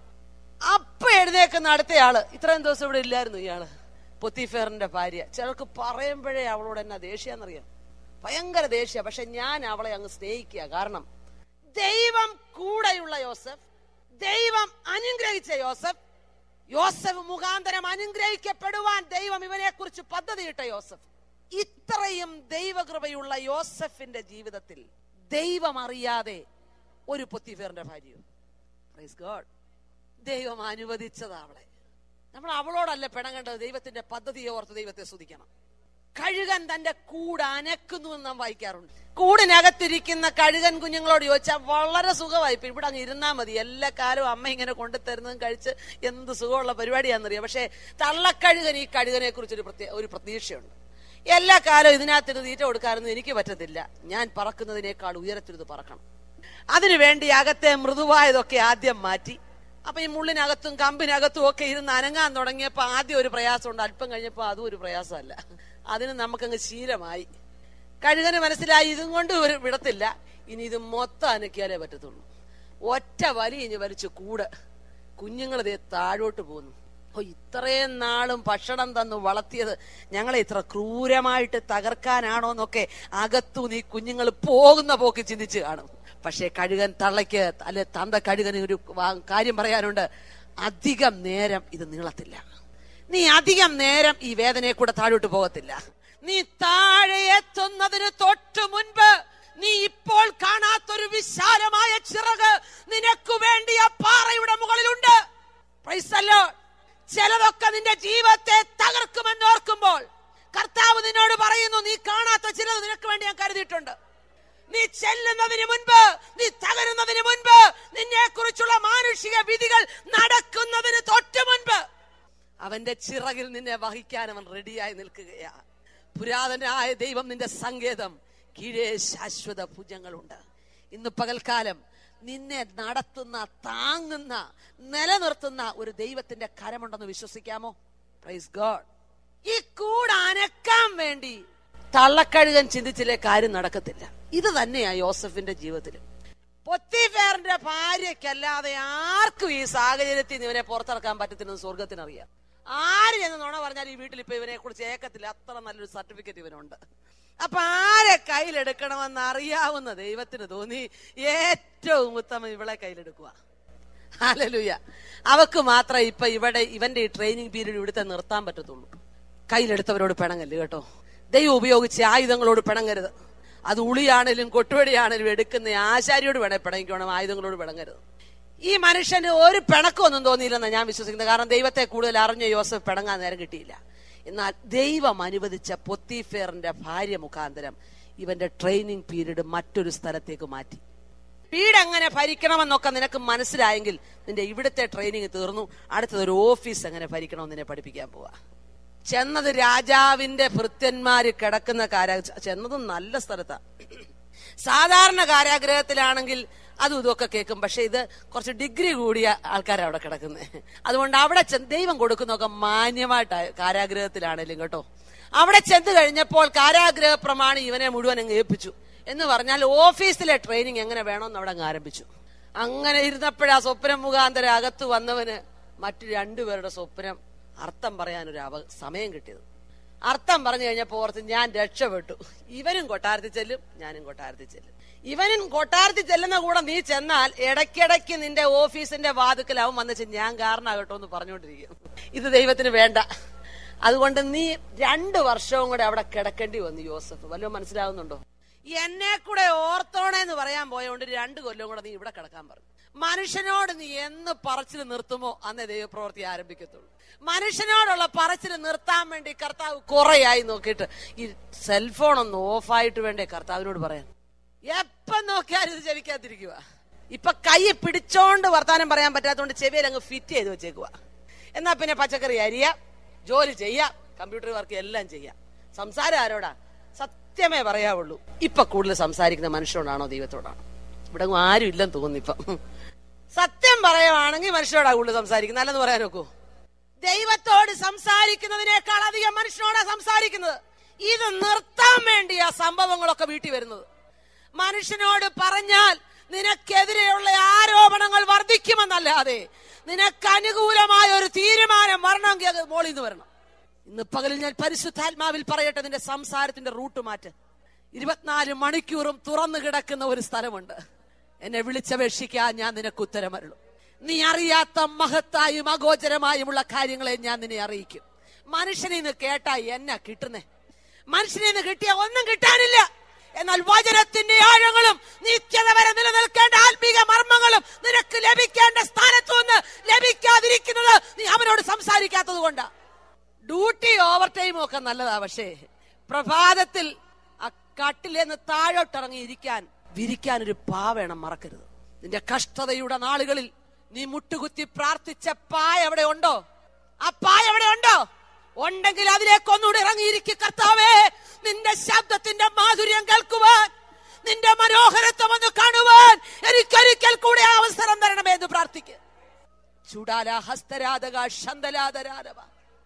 അപ്പൊ എഴുന്നേക്കുന്ന അടുത്തയാള് ഇത്രയും ദിവസം ഇവിടെ ഇല്ലായിരുന്നു ഇയാള്, പൊത്തിഫേറിന്റെ ഭാര്യ. ചിലർക്ക് പറയുമ്പോഴേ അവളോട് എന്നാ ദേഷ്യാന്നറിയാം, ഭയങ്കര ദേഷ്യ. പക്ഷെ ഞാൻ അവളെ അങ്ങ് സ്നേഹിക്കുക. കാരണം ദൈവം കൂടെയുള്ള യോസഫ്, ദൈവം അനുഗ്രഹിച്ച യോസഫ്, യോസഫ് മുഖാന്തരം അനുഗ്രഹിക്കപ്പെടുവാൻ ദൈവം ഇവനെ കുറിച്ച് പദ്ധതിയിട്ട യോസഫ്. ഇത്രയും ദൈവകൃപയുള്ള യോസഫിന്റെ ജീവിതത്തിൽ ദൈവം അറിയാതെ ഒരു പൊത്തിഫേറിന്റെ ഭാര്യയോ? Praise God. ദൈവം അനുവദിച്ചതാ അവളെ. നമ്മൾ അവളോടല്ല പിണങ്ങേണ്ടത്, ദൈവത്തിന്റെ പദ്ധതിയെ ഓർത്ത് ദൈവത്തെ സ്തുതിക്കണം. കഴുകൻ തന്റെ കൂട് അനക്കുന്നു എന്ന് നാം വായിക്കാറുണ്ട്. കൂടിനകത്തിരിക്കുന്ന കഴുകൻ കുഞ്ഞുങ്ങളോട് ചോദിച്ചാൽ വളരെ സുഖമായി, ഇപ്പൊ ഇവിടെ അങ്ങ് ഇരുന്നാ മതി, എല്ലാ കാലവും അമ്മ ഇങ്ങനെ കൊണ്ടുതരുന്നതും കഴിച്ച് എന്ത് സുഖമുള്ള പരിപാടിയാണെന്നറിയാം. പക്ഷെ തള്ളക്കഴുകൻ ഈ കഴുകനെ കുറിച്ചൊരു പ്രത്യേക ഒരു പ്രതീക്ഷയുണ്ട്. എല്ലാ കാലവും ഇതിനകത്തിട്ട് തീറ്റ കൊടുക്കാനൊന്നും എനിക്ക് പറ്റത്തില്ല, ഞാൻ പറക്കുന്നതിനേക്കാൾ ഉയരത്തിരുത് പറക്കണം. അതിനുവേണ്ടി അകത്തെ മൃദുവായതൊക്കെ ആദ്യം മാറ്റി. അപ്പൊ ഈ മുള്ളിനകത്തും കമ്പിനകത്തും ഒക്കെ ഇരുന്ന് അനങ്ങാൻ തുടങ്ങിയപ്പോ ആദ്യം ഒരു പ്രയാസമുണ്ട്, അല്പം കഴിഞ്ഞപ്പോ അതും ഒരു പ്രയാസമല്ല, അതിന് നമുക്കങ്ങ് ശീലമായി. കഴുകന് മനസ്സിലായി ഇതും കൊണ്ട് ഒരു വിടത്തില്ല, ഇനി ഇത് മൊത്തം അനക്കിയാലേ പറ്റത്തുള്ളൂ. ഒറ്റ വലി ഇനി വലിച്ചു കൂട്, കുഞ്ഞുങ്ങൾ ഇതേ താഴോട്ട് പോകുന്നു. ഓ, ഇത്രയും നാളും ഭക്ഷണം തന്നു വളർത്തിയത് ഞങ്ങളെ ഇത്ര ക്രൂരമായിട്ട് തകർക്കാനാണോ എന്നൊക്കെ അകത്തു നീ കുഞ്ഞുങ്ങൾ പോകുന്ന പോക്ക് ചിന്തിച്ച് കാണും. പക്ഷെ കഴുകൻ തള്ളയ്ക്ക് അല്ലെ തന്ത കഴുകന് ഒരു കാര്യം പറയാനുണ്ട്, അധികം നേരം ഇത് നീളത്തില്ല, നീ അധികം നേരം ഈ വേദനയെ കൂടെ താഴോട്ട് പോകത്തില്ല, നീ താഴെ എത്തുന്നതിന് തൊട്ടു മുൻപ് നീ ഇപ്പോൾ കാണാത്തൊരു വിശാലമായ ചിറക് നിനക്ക് വേണ്ടി ആ പാറയുടെ മുകളിലുണ്ട്. Praise the lord. ചിലതൊക്കെ നിന്റെ ജീവിതത്തെ തകർക്കുമെന്ന് ഓർക്കുമ്പോൾ കർത്താവ് നിന്നോട് പറയുന്നു, നീ കാണാത്ത ചിലത് നിനക്ക് വേണ്ടി ഞാൻ കരുതിയിട്ടുണ്ട്. നീ ചെല്ലുന്നതിന് മുൻപ്, നീ തകരുന്നതിന് മുൻപ്, നിന്നെ കുറിച്ചുള്ള മാനുഷിക വിധികൾ നടക്കുന്നതിന് തൊട്ട് മുൻപ് അവന്റെ ചിറകിൽ നിന്നെ വഹിക്കാൻ അവൻ റെഡിയായി നിൽക്കുകയാ. പുരാതനായ ദൈവം നിന്റെ സങ്കേതം, കീഴേ ശാശ്വത ഭുജങ്ങളുണ്ട്. ഇന്ന് പകൽക്കാലം നിന്നെ നടത്തുന്ന, താങ്ങുന്ന, നിലനിർത്തുന്ന ഒരു ദൈവത്തിന്റെ കരമുണ്ടെന്ന് വിശ്വസിക്കാമോ? Praise God. ഈ കൂട് അനക്കാൻ വേണ്ടി തള്ളക്കഴുകൻ ചിന്തിച്ചില്ലേ കാര്യം നടക്കത്തില്ല. ഇത് തന്നെയാ യോസഫിന്റെ ജീവിതത്തിലും. പൊത്തിഫേറിന്റെ ഭാര്യയ്ക്കല്ലാതെ ആർക്കും ഈ സാഹചര്യത്തിൽ ഇവനെ പുറത്തിറക്കാൻ പറ്റത്തില്ലെന്ന് സ്വർഗത്തിനറിയാം. ആര് എന്ന് നുണ പറഞ്ഞാൽ ഈ വീട്ടിൽ ഇപ്പൊ ഇവനെ കുറിച്ച് ഏക്കത്തില്ല. അത്ര നല്ലൊരു സർട്ടിഫിക്കറ്റ് ഇവനുണ്ട്. അപ്പൊ ആരെ കയ്യിലെടുക്കണമെന്ന് അറിയാവുന്ന ദൈവത്തിന് തോന്നി ഏറ്റവും ഉത്തമം ഇവളെ കയ്യിലെടുക്കുക. ഹല്ലേലൂയ. അവക്ക് മാത്രം ഇപ്പൊ ഇവിടെ ഇവന്റെ ഈ ട്രെയിനിങ് പീരീഡ് ഇവിടുത്തെ നിർത്താൻ പറ്റത്തുള്ളൂ. കയ്യിലെടുത്തവരോട് പിണങ്ങല്ല് കേട്ടോ. ദൈവം ഉപയോഗിച്ച് ആയുധങ്ങളോട് പിണങ്ങരുത്. അത് ഉളിയാണേലും കൊട്ടുവടിയാണേലും എടുക്കുന്ന ആശാരിയോട് വേണേ പിണങ്ങിക്കണം, ആയുധങ്ങളോട് പിണങ്ങരുത്. ഈ മനുഷ്യന് ഒരു പിണക്കമൊന്നും തോന്നിയില്ലെന്നാണ് ഞാൻ വിശ്വസിക്കുന്നത്. കാരണം ദൈവത്തെ കൂടുതൽ അറിഞ്ഞ യോസഫ് പിണങ്ങാൻ നേരം കിട്ടിയില്ല. എന്നാൽ ദൈവം അനുവദിച്ച പൊത്തിഫേറിന്റെ ഭാര്യ മുഖാന്തരം ഇവന്റെ ട്രെയിനിങ് പീരീഡ് മറ്റൊരു സ്ഥലത്തേക്ക് മാറ്റി. വീട് എങ്ങനെ ഭരിക്കണമെന്നൊക്കെ നിനക്ക് മനസ്സിലായെങ്കിൽ നിന്റെ ഇവിടുത്തെ ട്രെയിനിങ് തീർന്നു. അടുത്തതൊരു ഓഫീസ് എങ്ങനെ ഭരിക്കണമെന്ന് നിന്നെ പഠിപ്പിക്കാൻ പോവാ. ചെന്നത് രാജാവിന്റെ ഭൃത്യന്മാര് കിടക്കുന്ന കാരാഗ്രഹം. ചെന്നതും നല്ല സ്ഥലത്താ. സാധാരണ കാരാഗ്രഹത്തിലാണെങ്കിൽ അതും ഇതൊക്കെ കേൾക്കും. പക്ഷെ ഇത് കുറച്ച് ഡിഗ്രി കൂടിയ ആൾക്കാരാണ് അവിടെ കിടക്കുന്നത്. അതുകൊണ്ട് അവിടെ ദൈവം കൊടുക്കുന്നൊക്കെ മാന്യമായിട്ട് കാരാഗ്രഹത്തിലാണേലും കേട്ടോ. അവിടെ ചെന്ന് കഴിഞ്ഞപ്പോൾ കാരാഗ്രഹ പ്രമാണി ഇവനെ മുഴുവൻ അങ്ങ് ഏൽപ്പിച്ചു. എന്ന് പറഞ്ഞാൽ ഓഫീസിലെ ട്രെയിനിങ് എങ്ങനെ വേണമെന്ന് അവിടെ അങ്ങ് ആരംഭിച്ചു. അങ്ങനെ ഇരുന്നപ്പോഴാ സ്വപ്നം മുഖാന്തരം അകത്ത് വന്നവന് മറ്റു രണ്ടുപേരുടെ സ്വപ്നം അർത്ഥം പറയാനൊരു അവ സമയം കിട്ടിയത്. അർത്ഥം പറഞ്ഞു കഴിഞ്ഞപ്പോ ഓർത്ത് ഞാൻ രക്ഷപ്പെട്ടു. ഇവനും കൊട്ടാരത്തിൽ ചെല്ലും, ഞാനും കൊട്ടാരത്തിൽ ചെല്ലും. ഇവനും കൊട്ടാരത്തിൽ ചെല്ലുന്ന കൂടെ നീ ചെന്നാൽ ഇടയ്ക്കിടയ്ക്ക് നിന്റെ ഓഫീസിന്റെ വാതുക്കലാവും വന്നിച്ച് ഞാൻ കാരണാകട്ടോ എന്ന് പറഞ്ഞുകൊണ്ടിരിക്കും. ഇത് ദൈവത്തിന് വേണ്ട. അതുകൊണ്ട് നീ രണ്ടു വർഷവും കൂടെ അവിടെ കിടക്കേണ്ടി വന്നു യോസഫ്. വല്ലതും മനസ്സിലാവുന്നുണ്ടോ? എന്നെ കൂടെ ഓർത്തോണേന്ന് പറയാൻ പോയോണ്ട് രണ്ടു കൊല്ലം കൂടെ നീ ഇവിടെ കിടക്കാൻ പറഞ്ഞു. മനുഷ്യനോട് നീ എന്ന് പറച്ചിൽ നിർത്തുമോ അന്നേ ദൈവപ്രവൃത്തി ആരംഭിക്കത്തുള്ളൂ. മനുഷ്യനോടുള്ള പറച്ചിൽ നിർത്താൻ വേണ്ടി കർത്താവ് കുറേയായി നോക്കിയിട്ട് ഈ സെൽഫോൺ ഒന്ന് ഓഫായിട്ട് വേണ്ടേ കർത്താവിനോട് പറയാൻ. എപ്പം നോക്കിയാലും ഇത് ചെവിക്കാതിരിക്കുക. ഇപ്പൊ കൈ പിടിച്ചോണ്ട് വർത്താനം പറയാൻ പറ്റാത്തതുകൊണ്ട് ചെവിയിൽ അങ്ങ് ഫിറ്റ് ചെയ്ത് വെച്ചേക്കുക. എന്നാ പിന്നെ പച്ചക്കറി അരിയാം, ജോലി ചെയ്യാം, കമ്പ്യൂട്ടർ വർക്ക് എല്ലാം ചെയ്യാം. സംസാരം ആരോടാ? സത്യമേ പറയാവുള്ളൂ. ഇപ്പൊ കൂടുതൽ സംസാരിക്കുന്ന മനുഷ്യരോടാണോ ദൈവത്തോടാണോ? ഇവിടെ ആരും ഇല്ലെന്ന് തോന്നുന്നു. ഇപ്പം സത്യം പറയുവാണെങ്കിൽ മനുഷ്യരോടാ കൂടുതൽ സംസാരിക്കുന്നത്. അല്ലെന്ന് പറയാൻ നോക്കൂ. ദൈവത്തോട് സംസാരിക്കുന്നതിനേക്കാൾ അധികം മനുഷ്യനോടാ സംസാരിക്കുന്നത്. ഇത് നിർത്താൻ വേണ്ടി ആ സംഭവങ്ങളൊക്കെ വീട്ടിൽ വരുന്നത്. മനുഷ്യനോട് പറഞ്ഞാൽ നിനക്കെതിരെയുള്ള ആരോപണങ്ങൾ വർദ്ധിക്കുമെന്നല്ലാതെ നിനക്ക് അനുകൂലമായ ഒരു തീരുമാനം വരണമെങ്കിൽ അത് മോളിൽ നിന്ന് വരണം. ഇന്ന് പകലിൽ ഞാൻ പരിശുദ്ധാത്മാവിൽ പറയട്ടെ, നിന്റെ സംസാരത്തിന്റെ റൂട്ട് മാറ്റ്. ഇരുപത്തിനാല് മണിക്കൂറും തുറന്നു കിടക്കുന്ന ഒരു സ്ഥലമുണ്ട്. എന്നെ വിളിച്ചപേക്ഷിക്കാൻ ഞാൻ നിനക്ക് ഉത്തരമരുളും. നീ അറിയാത്ത മഹത്തായും അഗോചരമായുമുള്ള കാര്യങ്ങളെ ഞാൻ നിന്നെ അറിയിക്കും. മനുഷ്യനെ നിന്ന് കേട്ടാ എന്നാ കിട്ടുന്നേ? മനുഷ്യനെ നിന്ന് കിട്ടിയ ഒന്നും കിട്ടാനില്ല. എന്നാൽ വചനത്തിന്റെ ആഴങ്ങളും നിത്യത വരെ നിലനിൽക്കേണ്ട ആത്മീക മർമ്മങ്ങളും നിനക്ക് ലഭിക്കേണ്ട സ്ഥാനത്തു നിന്ന് ലഭിക്കാതിരിക്കുന്നത് നീ അവനോട് സംസാരിക്കാത്തത് കൊണ്ടാ. ഡ്യൂട്ടി ഓവർ ടൈമും ഒക്കെ നല്ലതാ. പക്ഷേ പ്രഭാതത്തിൽ ആ കട്ടിലേന്ന് താഴോട്ടിറങ്ങി ഇരിക്കാൻ വിരിക്കാൻ ഒരു പാ വേണം, മറക്കരുത്. നിന്റെ കഷ്ടതയുടെ നാളുകളിൽ നീ മുട്ടുകുത്തി പ്രാർത്ഥിച്ച പായ എവിടെ ഉണ്ടോ? ആ പായ എവിടെ ഉണ്ടോ? ഉണ്ടെങ്കിൽ അതിലേക്ക് ഒന്നുകൂടി ഇറങ്ങിയിരിക്കും. കർത്താവേ, നിന്റെ ശബ്ദത്തിന്റെ മാധുര്യം കേൾക്കുവാൻ, നിന്റെ മനോഹരത്വം ഒന്ന് കാണുവാൻ എനിക്കൊരിക്കൽ കൂടെ അവസരം തരണമേ എന്ന് പ്രാർത്ഥിക്കുക. ചൂടാല ഹസ്തരാധക ശന്തലാധരാധവ.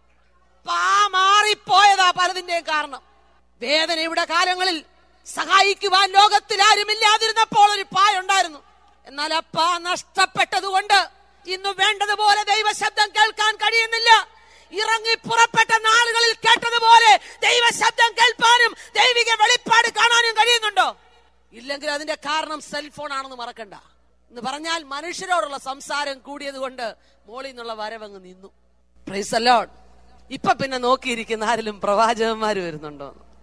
പാ മാറിപ്പോയതാ പലതിന്റെയും കാരണം. വേദനയുടെ കാലങ്ങളിൽ സഹായിക്കുവാൻ ലോകത്തിൽ ആരും ഇല്ലാതിരുന്നപ്പോൾ ഒരു പായ ഉണ്ടായിരുന്നു. എന്നാൽ ആ പാ നഷ്ടപ്പെട്ടതുകൊണ്ട് ഇന്ന് വേണ്ടതുപോലെ ദൈവശബ്ദം കേൾക്കാൻ കഴിയുന്നില്ല. ഇറങ്ങി പുറപ്പെട്ട നാളുകളിൽ കേട്ടതുപോലെ ദൈവശബ്ദം കേൾപ്പാനും ദൈവിക വെളിപ്പാട് കാണാനും കഴിയുന്നുണ്ടോ? ഇല്ലെങ്കിൽ അതിന്റെ കാരണം സെൽഫോൺ ആണെന്ന് മറക്കണ്ട. എന്ന് പറഞ്ഞാൽ മനുഷ്യരോടുള്ള സംസാരം കൂടിയത് കൊണ്ട് മോളിൽ നിന്നുള്ള വരവങ്ങ് നിന്നു. Praise the lord. ഇപ്പൊ പിന്നെ നോക്കിയിരിക്കുന്ന ആരിലും പ്രവാചകന്മാര് വരുന്നുണ്ടോ?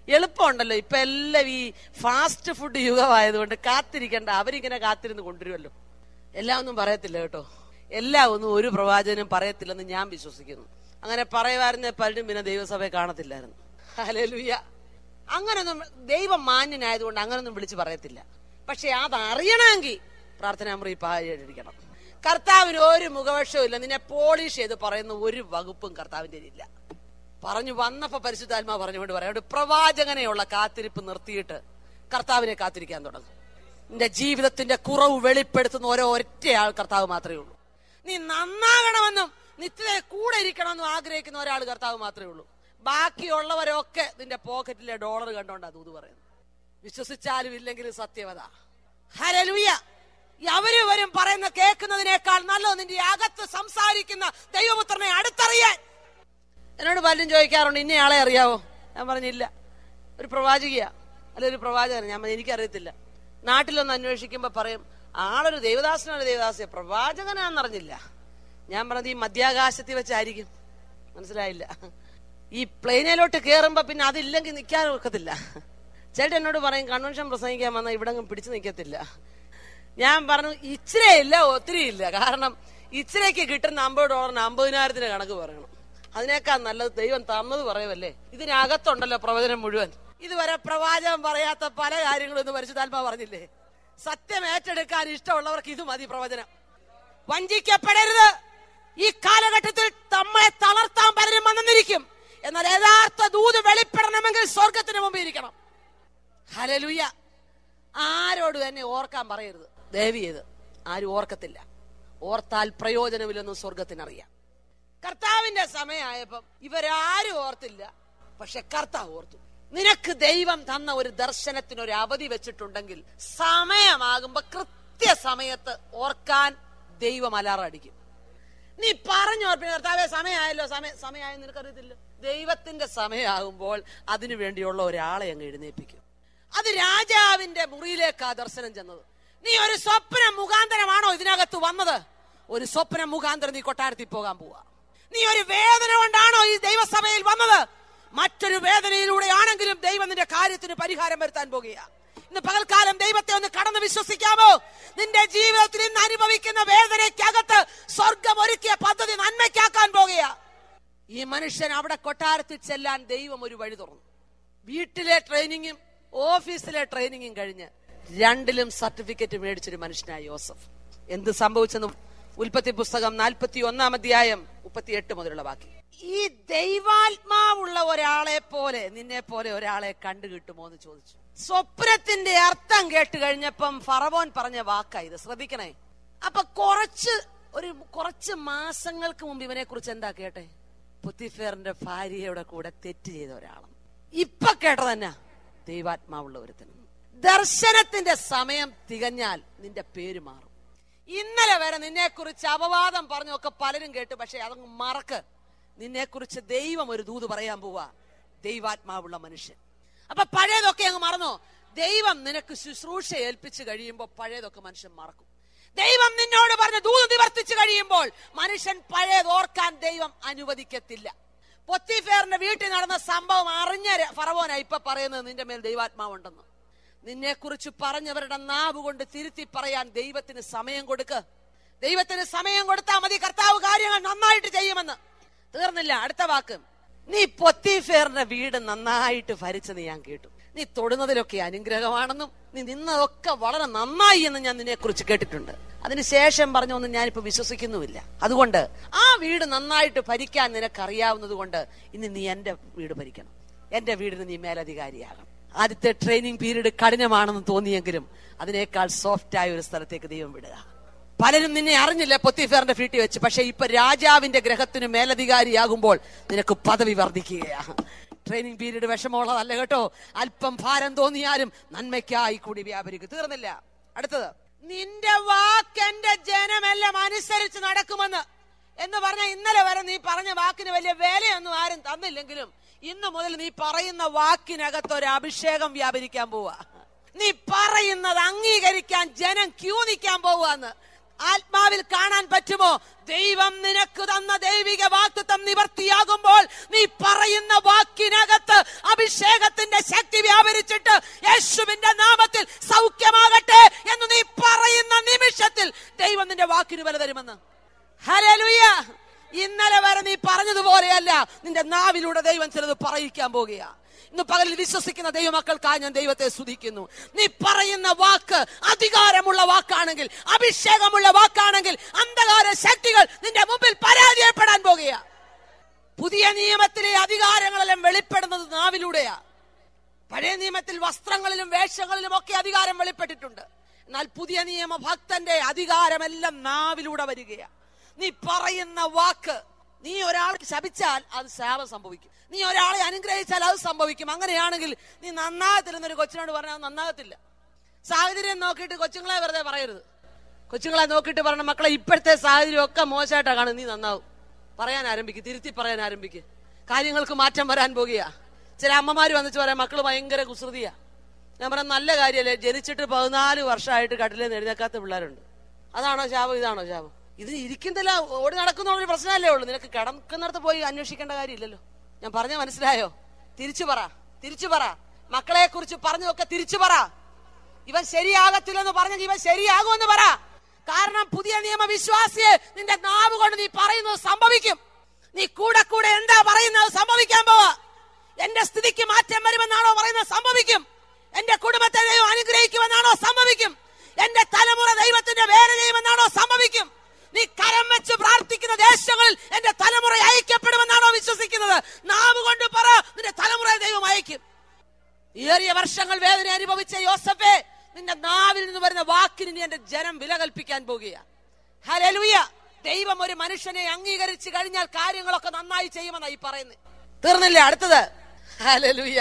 എളുപ്പമുണ്ടല്ലോ. ഇപ്പൊ എല്ലാം ഈ ഫാസ്റ്റ് ഫുഡ് യുഗമായതുകൊണ്ട് കാത്തിരിക്കേണ്ട, അവരിങ്ങനെ കാത്തിരുന്ന് കൊണ്ടുവരുമല്ലോ. എല്ലാം ഒന്നും പറയത്തില്ല കേട്ടോ, എല്ലാം ഒന്നും ഒരു പ്രവാചകനും പറയത്തില്ലെന്ന് ഞാൻ വിശ്വസിക്കുന്നു. അങ്ങനെ പറയുമായിരുന്ന പലരും പിന്നെ ദൈവസഭയെ കാണത്തില്ലായിരുന്നു. ഹല്ലേലൂയ. അങ്ങനൊന്നും ദൈവം മാന്യനായതുകൊണ്ട് അങ്ങനൊന്നും വിളിച്ച് പറയത്തില്ല. പക്ഷെ അതറിയണമെങ്കിൽ പ്രാർത്ഥനാ മുറി പാടിക്കണം. കർത്താവിന് ഒരു മുഖവക്ഷവും ഇല്ല. നിന്നെ പോളിഷ് ചെയ്ത് പറയുന്ന ഒരു വകുപ്പും കർത്താവിന്റെ ഇല്ല. പറഞ്ഞു വന്നപ്പോ പരിശുദ്ധാത്മാവ് പറഞ്ഞുകൊണ്ട് പറയാം, പ്രവാചകനെയുള്ള കാത്തിരിപ്പ് നിർത്തിയിട്ട് കർത്താവിനെ കാത്തിരിക്കാൻ തുടങ്ങും. നിന്റെ ജീവിതത്തിന്റെ കുറവ് വെളിപ്പെടുത്തുന്ന ഓരോ ഒറ്റയാൾ കർത്താവ് മാത്രമേ ഉള്ളൂ. നീ നന്നാകണമെന്നും നിത്യതയെ കൂടെ ഇരിക്കണമെന്നും ആഗ്രഹിക്കുന്ന ഒരാൾ കർത്താവ് മാത്രമേ ഉള്ളൂ. ബാക്കിയുള്ളവരൊക്കെ നിന്റെ പോക്കറ്റിലെ ഡോളർ കണ്ടോണ്ടാ ദൂത് പറയുന്നു. വിശ്വസിച്ചാലും ഇല്ലെങ്കിലും സത്യവത. ഹല്ലേലൂയ. അവര് വരും പറയുന്ന കേൾക്കുന്നതിനേക്കാൾ നല്ലത് നിന്റെ അകത്ത് സംസാരിക്കുന്ന ദൈവപുത്രനെ അടുത്തറിയാൻ. എന്നോട് പലരും ചോദിക്കാറുണ്ട്, ഇന്നയാളെ അറിയാവോ? ഞാൻ പറഞ്ഞില്ല. ഒരു പ്രവാചകിയാ അല്ലെ ഒരു പ്രവാചകൻ, ഞാൻ എനിക്കറിയത്തില്ല. നാട്ടിലൊന്ന് അന്വേഷിക്കുമ്പോ പറയും ആളൊരു ദൈവദാസനാണ്, ദൈവദാസിയ പ്രവാചകനാന്നറിഞ്ഞില്ല. ഞാൻ പറഞ്ഞത് ഈ മധ്യാകാശത്തിൽ വെച്ചായിരിക്കും. മനസ്സിലായില്ല. ഈ പ്ലെയിനിലോട്ട് കയറുമ്പോ പിന്നെ അതില്ലെങ്കിൽ നിൽക്കാൻ ഒക്കത്തില്ല. ചേട്ടൻ എന്നോട് പറയും കൺവെൻഷൻ പ്രസംഗിക്കാൻ വന്നാൽ ഇവിടെ പിടിച്ചു നിൽക്കത്തില്ല. ഞാൻ പറഞ്ഞു ഇച്ചിരി ഇല്ല ഒത്തിരി ഇല്ല. കാരണം ഇച്ചിരയ്ക്ക് കിട്ടുന്ന അമ്പത് ഡോളറിന് അമ്പതിനായിരത്തിന് കണക്ക് പറയണം. അതിനേക്കാൾ നല്ലത് ദൈവം തന്നത് പറയുമല്ലേ. ഇതിനകത്തുണ്ടല്ലോ പ്രവചനം മുഴുവൻ. ഇതുവരെ പ്രവാചകൻ പറയാത്ത പല കാര്യങ്ങളും ഇന്ന് പരിശുദ്ധാത്മാവ് പറഞ്ഞില്ലേ. സത്യം ഏറ്റെടുക്കാൻ ഇഷ്ടമുള്ളവർക്ക് ഇത് മതി പ്രവചനം. വഞ്ചിക്കപ്പെടരുത്. ഈ കാലഘട്ടത്തിൽ നമ്മളെ തളർത്താൻ പലരും വന്നിരിക്കും. എന്നാൽ യഥാർത്ഥ ദൂത് വെളിപ്പെടണമെങ്കിൽ സ്വർഗത്തിന് മുമ്പ് ഇരിക്കണം. ഹല്ലേലൂയ. ആരോടും എന്നെ ഓർക്കാൻ പറയരുത് ദയവ് ചെയ്ത്. ആരും ഓർക്കത്തില്ല. ഓർത്താൽ പ്രയോജനമില്ലെന്ന് സ്വർഗത്തിനറിയാം. കർത്താവിന്റെ സമയമായപ്പം ഇവരാരും ഓർത്തില്ല, പക്ഷെ കർത്താവ് ഓർത്തു. നിനക്ക് ദൈവം തന്ന ഒരു ദർശനത്തിന് ഒരു അവധി വെച്ചിട്ടുണ്ടെങ്കിൽ സമയമാകുമ്പോ കൃത്യസമയത്ത് ഓർക്കാൻ ദൈവം അലാറം അടിക്കും. നീ പറഞ്ഞോർപ്പിന് കർത്താവേ സമയമായല്ലോ, സമയ സമയമായെന്ന് നിനക്കറിയത്തില്ല. ദൈവത്തിന്റെ സമയമാകുമ്പോൾ അതിനു വേണ്ടിയുള്ള ഒരാളെ അങ്ങ് എഴുന്നേൽപ്പിക്കും. അത് രാജാവിന്റെ മുറിയിലേക്കാ ദർശനം ചെന്നത്. നീ ഒരു സ്വപ്നം മുഖാന്തരമാണോ ഇതിനകത്ത് വന്നത്? ഒരു സ്വപ്നം മുഖാന്തരം നീ കൊട്ടാരത്തിൽ പോകാൻ പോവാ. നീ ഒരു വേദന കൊണ്ടാണോ ഈ ദൈവസഭയിൽ വന്നത്? മറ്റൊരു വേദനയിലൂടെ ആണെങ്കിലും ദൈവം നിന്റെ കാര്യത്തിന് പരിഹാരം വരുത്താൻ പോകുക. ഇന്ന് പകൽക്കാലം ദൈവത്തെ ഒന്ന് കടന്ന് വിശ്വസിക്കാമോ? നിന്റെ ജീവിതത്തിൽ ഇന്ന് അനുഭവിക്കുന്ന വേദനയ്ക്കകത്ത് സ്വർഗം ഒരുക്കിയ പദ്ധതി നന്മയ്ക്കാക്കാൻ പോകുക. ഈ മനുഷ്യൻ അവിടെ കൊട്ടാരത്തിൽ ചെല്ലാൻ ദൈവം ഒരു വഴി തുറന്നു. വീട്ടിലെ ട്രെയിനിങ്ങും ഓഫീസിലെ ട്രെയിനിങ്ങും കഴിഞ്ഞ് രണ്ടിലും സർട്ടിഫിക്കറ്റ് മേടിച്ചൊരു മനുഷ്യനായ യോസഫ്. എന്ത് സംഭവിച്ചെന്ന് ഉൽപ്പത്തി പുസ്തകം നാൽപ്പത്തി ഒന്നാം അധ്യായം മുപ്പത്തി എട്ട് മുതലുള്ള വാക്യം. ഈ ദൈവാത്മാവുള്ള ഒരാളെ പോലെ നിന്നെ പോലെ ഒരാളെ കണ്ടു കിട്ടുമോ എന്ന് ചോദിച്ചു. സ്വപ്നത്തിന്റെ അർത്ഥം കേട്ട് കഴിഞ്ഞപ്പം ഫറവോൻ പറഞ്ഞ വാക്കാ ഇത്. ശ്രദ്ധിക്കണേ. അപ്പൊ കുറച്ച് ഒരു കുറച്ച് മാസങ്ങൾക്ക് മുമ്പ് ഇവനെ കുറിച്ച് എന്താ കേട്ടെ? പൊത്തിഫേറിന്റെ ഭാര്യയുടെ കൂടെ തെറ്റ് ചെയ്ത ഒരാളും. ഇപ്പൊ കേട്ടതന്നെ ദൈവാത്മാവുള്ള ഒരുത്തനും. ദർശനത്തിന്റെ സമയം തികഞ്ഞാൽ നിന്റെ പേര് മാറും. ഇന്നലെ വരെ നിന്നെ കുറിച്ച് അപവാദം പറഞ്ഞൊക്കെ പലരും കേട്ടു, പക്ഷെ അതങ്ങ് മറക്ക്. നിന്നെ കുറിച്ച് ദൈവം ഒരു ദൂത് പറയാൻ പോവാ. ദൈവാത്മാവുള്ള മനുഷ്യൻ. അപ്പൊ പഴയതൊക്കെ അങ്ങ് മറന്നോ? ദൈവം നിനക്ക് ശുശ്രൂഷ ഏൽപ്പിച്ചു കഴിയുമ്പോൾ പഴയതൊക്കെ മനുഷ്യൻ മറക്കും. ദൈവം നിന്നോട് പറഞ്ഞ ദൂത് നിവർത്തിച്ചു കഴിയുമ്പോൾ മനുഷ്യൻ പഴയത് ഓർക്കാൻ ദൈവം അനുവദിക്കത്തില്ല. പൊത്തിഫേറിന്റെ വീട്ടിൽ നടന്ന സംഭവം അറിഞ്ഞ ഫറവോനാ ഇപ്പൊ പറയുന്നത് നിന്റെ മേൽ ദൈവാത്മാവുണ്ടെന്ന്. നിന്നെ കുറിച്ച് പറഞ്ഞവരുടെ നാവ് കൊണ്ട് തിരുത്തി പറയാൻ ദൈവത്തിന് സമയം കൊടുക്ക്. ദൈവത്തിന് സമയം കൊടുത്താൽ മതി, കർത്താവ് കാര്യങ്ങൾ നന്നായിട്ട് ചെയ്യുമെന്ന്. തീർന്നില്ല, അടുത്ത വാക്ക്. നീ പൊത്തിഫേറിന്റെ വീട് നന്നായിട്ട് ഭരിച്ചെന്ന് ഞാൻ കേട്ടു. നീ തൊടുന്നതിലൊക്കെ അനുഗ്രഹമാണെന്നും നീ നിന്നതൊക്കെ വളരെ നന്നായി എന്ന് ഞാൻ നിന്നെ കുറിച്ച് കേട്ടിട്ടുണ്ട്. അതിനുശേഷം പറഞ്ഞൊന്നും ഞാനിപ്പോ വിശ്വസിക്കുന്നുമില്ല. അതുകൊണ്ട് ആ വീട് നന്നായിട്ട് ഭരിക്കാൻ നിനക്കറിയാവുന്നത് കൊണ്ട് ഇനി നീ എന്റെ വീട് ഭരിക്കണം. എന്റെ വീടിന് നീ മേലധികാരിയാകണം. ആദ്യത്തെ ട്രെയിനിങ് പീരീഡ് കഠിനമാണെന്ന് തോന്നിയെങ്കിലും അതിനേക്കാൾ സോഫ്റ്റ് ആയ ഒരു സ്ഥലത്തേക്ക് ദൈവം വിടുക. പലരും നിന്നെ അറിഞ്ഞില്ല പൊത്തിഫേറിന്റെ വീട്ടിൽ വെച്ച്, പക്ഷെ ഇപ്പൊ രാജാവിന്റെ ഗ്രഹത്തിന് മേലധികാരിയാകുമ്പോൾ നിനക്ക് പദവി വർദ്ധിക്കുകയാണ്. ട്രെയിനിങ് പീരീഡ് വിഷമമുള്ളതല്ല കേട്ടോ. അല്പം ഭാരം തോന്നിയാലും നന്മയ്ക്കായി കൂടി വ്യാപരിക്കും. തീർന്നില്ല, അടുത്തത്. നിന്റെ വാക്ക് എന്റെ ജനമെല്ലാം അനുസരിച്ച് നടക്കുമെന്ന് എന്ന് പറഞ്ഞ ഇന്നലെ വരെ നീ പറഞ്ഞ വാക്കിന് വലിയ വിലയൊന്നും ആരും തന്നില്ലെങ്കിലും ഇന്ന് മുതൽ നീ പറയുന്ന വാക്കിനകത്ത് ഒരു അഭിഷേകം വ്യാപരിക്കാൻ പോവാ. നീ പറയുന്നത് അംഗീകരിക്കാൻ ജനം ക്യൂ നിൽക്കാൻ പോവാന്ന് ആത്മാവിൽ കാണാൻ പറ്റുമോ? ദൈവം നിനക്ക് തന്ന ദൈവിക വാഗ്ദത്തം നിവർത്തിയാകുമ്പോൾ നീ പറയുന്ന വാക്കിനകത്ത് അഭിഷേകത്തിന്റെ ശക്തി വ്യാപരിച്ചിട്ട് യേശുവിന്റെ നാമത്തിൽ സൗഖ്യമാകട്ടെ എന്ന് നീ പറയുന്ന നിമിഷത്തിൽ ദൈവം നിന്റെ വാക്കിന് വില തരുമെന്ന്. ഹല്ലേലൂയ. ഇന്നലെ വരെ നീ പറഞ്ഞതുപോലെയല്ല, നിന്റെ നാവിലൂടെ ദൈവം ചിലത് പറയിക്കാൻ പോകുകയാ. ഇന്ന് പകലിൽ വിശ്വസിക്കുന്ന ദൈവമക്കൾക്കായി ഞാൻ ദൈവത്തെ സ്തുതിക്കുന്നു. നീ പറയുന്ന വാക്ക് അധികാരമുള്ള വാക്കാണെങ്കിൽ, അഭിഷേകമുള്ള വാക്കാണെങ്കിൽ, അന്ധകാര ശക്തികൾ നിന്റെ മുമ്പിൽ പരാജയപ്പെടാൻ പോകുകയാ. പുതിയ നിയമത്തിലെ അധികാരങ്ങളെല്ലാം വെളിപ്പെടുന്നത് നാവിലൂടെയാ. പഴയ നിയമത്തിൽ വസ്ത്രങ്ങളിലും വേഷങ്ങളിലും ഒക്കെ അധികാരം വെളിപ്പെട്ടിട്ടുണ്ട്. എന്നാൽ പുതിയ നിയമ ഭക്തന്റെ അധികാരമെല്ലാം നാവിലൂടെ വരികയാ. നീ പറയുന്ന വാക്ക്, നീ ഒരാൾക്ക് ശപിച്ചാൽ അത് ശാപം സംഭവിക്കും, നീ ഒരാളെ അനുഗ്രഹിച്ചാൽ അത് സംഭവിക്കും. അങ്ങനെയാണെങ്കിൽ നീ നന്നാകത്തില്ലെന്നൊരു കൊച്ചിനോട് പറഞ്ഞാൽ നന്നാകത്തില്ല. സാഹചര്യം നോക്കിയിട്ട് കൊച്ചുങ്ങളെ വെറുതെ പറയരുത്. കൊച്ചുങ്ങളെ നോക്കിയിട്ട് പറഞ്ഞ മക്കളെ ഇപ്പോഴത്തെ സാഹചര്യം ഒക്കെ മോശമായിട്ടാ കാണും, നീ നന്നാവും പറയാൻ ആരംഭിക്കും, തിരുത്തി പറയാൻ ആരംഭിക്കും. കാര്യങ്ങൾക്ക് മാറ്റം വരാൻ പോകുകയാ. ചില അമ്മമാര് വന്നിട്ട് പറയാം മക്കള് ഭയങ്കര കുസൃതിയാ. ഞാൻ പറയാം നല്ല കാര്യമല്ലേ, ജനിച്ചിട്ട് പതിനാല് വർഷമായിട്ട് കട്ടിലേന്ന് എഴുന്നേക്കാത്ത പിള്ളേരുണ്ട്. അതാണോ ശാപം? ഇതാണോ ശാപം? ഇത് ഇരിക്കുന്നില്ല, ഓടി നടക്കുന്ന ഒരു പ്രശ്നമല്ലേ ഉള്ളൂ. നിനക്ക് കിടക്കുന്നിടത്ത് പോയി അന്വേഷിക്കേണ്ട കാര്യമില്ലല്ലോ. ഞാൻ പറഞ്ഞ മനസ്സിലായോ? തിരിച്ചു പറ, തിരിച്ചു പറ. മക്കളെ കുറിച്ച് പറഞ്ഞതൊക്കെ തിരിച്ചു പറ. ഇവൻ ശരിയാകത്തില്ലെന്ന് പറഞ്ഞെങ്കിൽ ഇവൻ ശരിയാകുമെന്ന് പറ. കാരണം പുതിയ നിയമ വിശ്വാസിയെ നിന്റെ നാവ് കൊണ്ട് നീ പറയുന്നത് സംഭവിക്കും. നീ കൂടെ കൂടെ എന്താ പറയുന്നത് സംഭവിക്കാൻ പോവാ. എന്റെ സ്ഥിതിക്ക് മാറ്റം വരുമെന്നാണോ പറയുന്നത് സംഭവിക്കും. എന്റെ കുടുംബത്തെ ദൈവം അനുഗ്രഹിക്കുമെന്നാണോ സംഭവിക്കും. എന്റെ തലമുറ ദൈവത്തിന്റെ വേല ചെയ്യുമെന്നാണോ സംഭവിക്കും. നീ കരം വെച്ച് പ്രാർത്ഥിക്കുന്ന ദേശങ്ങളിൽ എന്റെ തലമുറ അയക്കപ്പെടുമെന്നാണോ വിശ്വസിക്കുന്നത്? നാവ് കൊണ്ട് പറ, നിന്റെ തലമുറയെ ദൈവം അയക്കും. ഏറിയ വർഷങ്ങൾ വേദന അനുഭവിച്ച യോസഫേ, നിന്റെ നാവിൽ നിന്ന് വരുന്ന വാക്കിന് നീ എന്റെ ജനം വില കൽപ്പിക്കാൻ പോകുകയാ. ഹല്ലേലൂയ. ദൈവം ഒരു മനുഷ്യനെ അംഗീകരിച്ചു കഴിഞ്ഞാൽ കാര്യങ്ങളൊക്കെ നന്നായി ചെയ്യുമെന്നായി പറയുന്നത്. തീർന്നില്ലേ? അടുത്തത് ഹല്ലേലൂയ.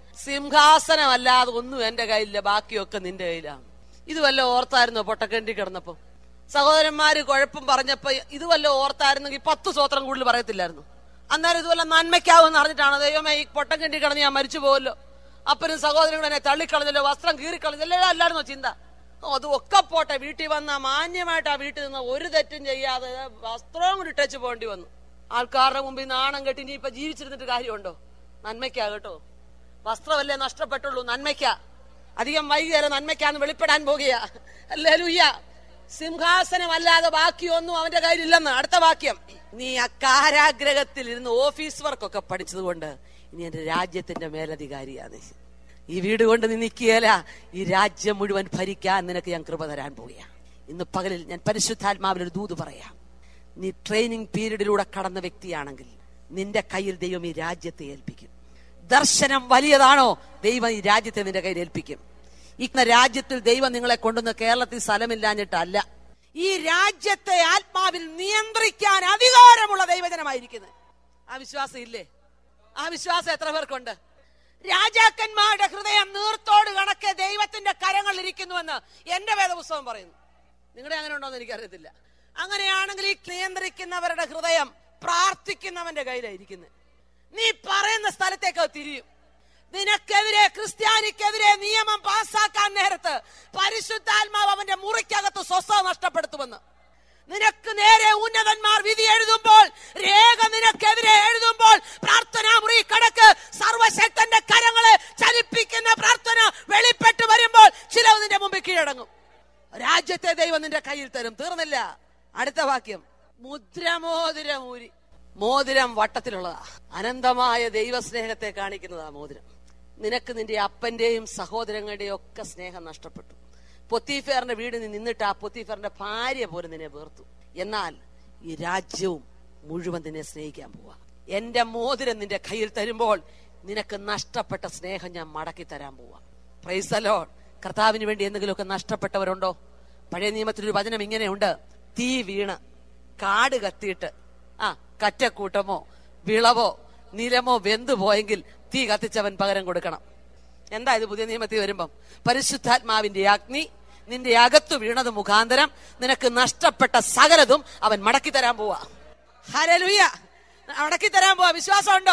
സിംഹാസനമല്ലാതെ ഒന്നും എന്റെ കയ്യിലില്ല, ബാക്കിയൊക്കെ നിന്റെ കയ്യിലാണ്. ഇത് വല്ല ഓർത്തായിരുന്നോ പൊട്ടക്കേണ്ടി കിടന്നപ്പോ? സഹോദരന്മാര് കുഴപ്പം പറഞ്ഞപ്പോ ഇത് വല്ല ഓർത്തായിരുന്നെങ്കിൽ പത്ത് സ്വോത്രം കൂടുതൽ പറയത്തില്ലായിരുന്നു. അന്നേരം ഇതുവല്ല നന്മയ്ക്കാവെന്ന് അറിഞ്ഞിട്ടാണ് ദൈവമേ ഈ പൊട്ടം കെണ്ടി കിടന്ന് ഞാൻ മരിച്ചു പോവല്ലോ, അപ്പനും സഹോദരങ്ങളും എന്നെ തള്ളിക്കളഞ്ഞല്ലോ, വസ്ത്രം കീറിക്കളഞ്ഞല്ലോ, അല്ലായിരുന്നോ ചിന്ത? അത് ഒക്കെ പോട്ടെ, വീട്ടിൽ വന്ന മാന്യമായിട്ട് ആ വീട്ടിൽ നിന്ന് ഒരു തെറ്റും ചെയ്യാതെ വസ്ത്രവും കൂടി ഇട്ടേച്ച് പോകേണ്ടി വന്നു. ആൾക്കാരുടെ മുമ്പിൽ നാണം കെട്ടി ഇനി ഇപ്പൊ ജീവിച്ചിരുന്നിട്ട് കാര്യമുണ്ടോ? നന്മയ്ക്കാ കേട്ടോ. വസ്ത്രമല്ലേ നഷ്ടപ്പെട്ടുള്ളൂ, നന്മയ്ക്കാ. അധികം വൈകിയേറെ നന്മയ്ക്കാന്ന് വെളിപ്പെടാൻ പോകുകയാ. ഹല്ലേലൂയ. സിംഹാസനമല്ലാതെ ബാക്കിയൊന്നും അവന്റെ കയ്യിലില്ലെന്ന്. അടുത്ത വാക്യം, നീ ആ കാരാഗ്രഹത്തിൽ ഇരുന്ന് ഓഫീസ് വർക്കൊക്കെ പഠിച്ചത് കൊണ്ട് ഇനി എന്റെ രാജ്യത്തിന്റെ മേലധികാരിയാണ്. ഈ വീട് കൊണ്ട് നീ നിൽക്കുകയല്ല, ഈ രാജ്യം മുഴുവൻ ഭരിക്കാൻ നിനക്ക് ഞാൻ കൃപ തരാൻ പോവുക. ഇന്ന് പകലിൽ ഞാൻ പരിശുദ്ധാത്മാവിനൊരു ദൂത് പറയാം. നീ ട്രെയിനിങ് പീരീഡിലൂടെ കടന്ന വ്യക്തിയാണെങ്കിൽ നിന്റെ കയ്യിൽ ദൈവം ഈ രാജ്യത്തെ ഏൽപ്പിക്കും. ദർശനം വലിയതാണോ, ദൈവം ഈ രാജ്യത്തെ നിന്റെ കയ്യിൽ ഏൽപ്പിക്കും. ഈ രാജ്യത്തിൽ ദൈവം നിങ്ങളെ കൊണ്ടുവന്ന് കേരളത്തിൽ സ്ഥലമില്ലാഞ്ഞിട്ടല്ല, ഈ രാജ്യത്തെ ആത്മാവിൽ നിയന്ത്രിക്കാൻ അധികാരമുള്ള ദൈവജനമായിരിക്കുന്നത്. ആ വിശ്വാസം ഇല്ലേ? ആ വിശ്വാസം എത്ര പേർക്കുണ്ട്? രാജാക്കന്മാരുടെ ഹൃദയം നീർത്തോട് കണക്കെ ദൈവത്തിന്റെ കരങ്ങളിൽ ഇരിക്കുന്നുവെന്ന് എന്റെ വേദപുസ്തകം പറയുന്നു. നിങ്ങളുടെ അങ്ങനെ ഉണ്ടോന്ന് എനിക്കറിയത്തില്ല. അങ്ങനെയാണെങ്കിൽ ഈ നിയന്ത്രിക്കുന്നവരുടെ ഹൃദയം പ്രാർത്ഥിക്കുന്നവന്റെ കയ്യിലായിരിക്കുന്നത്. നീ പറയുന്ന സ്ഥലത്തേക്ക് തിരിയും. നിനക്കെതിരെ, ക്രിസ്ത്യാനിക്കെതിരെ നിയമം പാസ്സാക്കാൻ നേരത്ത് പരിശുദ്ധാത്മാവ് അവന്റെ മുറിക്കകത്ത് സ്വസ്ഥത നഷ്ടപ്പെടുത്തുമെന്ന്. നിനക്ക് നേരെ ഉന്നതന്മാർ വിധി എഴുതുമ്പോൾ, രേഖ നിനക്കെതിരെ എഴുതുമ്പോൾ, പ്രാർത്ഥനാ മുറി കടക്ക് സർവശക്തന്റെ കരങ്ങളെ ചലിപ്പിക്കുന്ന പ്രാർത്ഥന വെളിപ്പെട്ടു വരുമ്പോൾ ചിലവ് നിന്റെ മുമ്പിൽ കീഴടങ്ങും. രാജ്യത്തെ ദൈവം നിന്റെ കയ്യിൽ തരും. തീർന്നില്ല. അടുത്ത വാക്യം, മുദ്രമോതിരമൂരി. മോതിരം വട്ടത്തിലുള്ളതാ. അനന്തമായ ദൈവസ്നേഹത്തെ കാണിക്കുന്നതാ മോതിരം. നിനക്ക് നിന്റെ അപ്പന്റെയും സഹോദരങ്ങളുടെയും ഒക്കെ സ്നേഹം നഷ്ടപ്പെട്ടു. പൊത്തീഫേറിന്റെ വീട് നീ നിന്നിട്ട് ആ പൊത്തീഫേറിന്റെ ഭാര്യ പോലും നിന്നെ വേർത്തു. എന്നാൽ ഈ രാജ്യവും മുഴുവൻ നിന്നെ സ്നേഹിക്കാൻ പോവാ. എന്റെ മോതിരം നിന്റെ കയ്യിൽ തരുമ്പോൾ നിനക്ക് നഷ്ടപ്പെട്ട സ്നേഹം ഞാൻ മടക്കി തരാൻ പോവാ. Praise the lord. കർത്താവിന് വേണ്ടി എന്തെങ്കിലുമൊക്കെ നഷ്ടപ്പെട്ടവരുണ്ടോ? പഴയ നിയമത്തിലൊരു വചനം ഇങ്ങനെയുണ്ട്, തീ വീണ് കാട് കത്തിയിട്ട് ആ കറ്റക്കൂട്ടമോ വിളവോ നിലമോ വെന്തു പോയെങ്കിൽ തീ കത്തിച്ചവൻ പകരം കൊടുക്കണം. എന്താ ഇത് പുതിയ നിയമത്തിൽ വരുമ്പം? പരിശുദ്ധാത്മാവിന്റെ അഗ്നി നിന്റെ അകത്തു വീണത് മുഖാന്തരം നിനക്ക് നഷ്ടപ്പെട്ട സകലതും അവൻ മടക്കി തരാൻ പോവാ. ഹല്ലേലൂയ. മടക്കി തരാൻ പോവാ. വിശ്വാസം ഉണ്ടോ?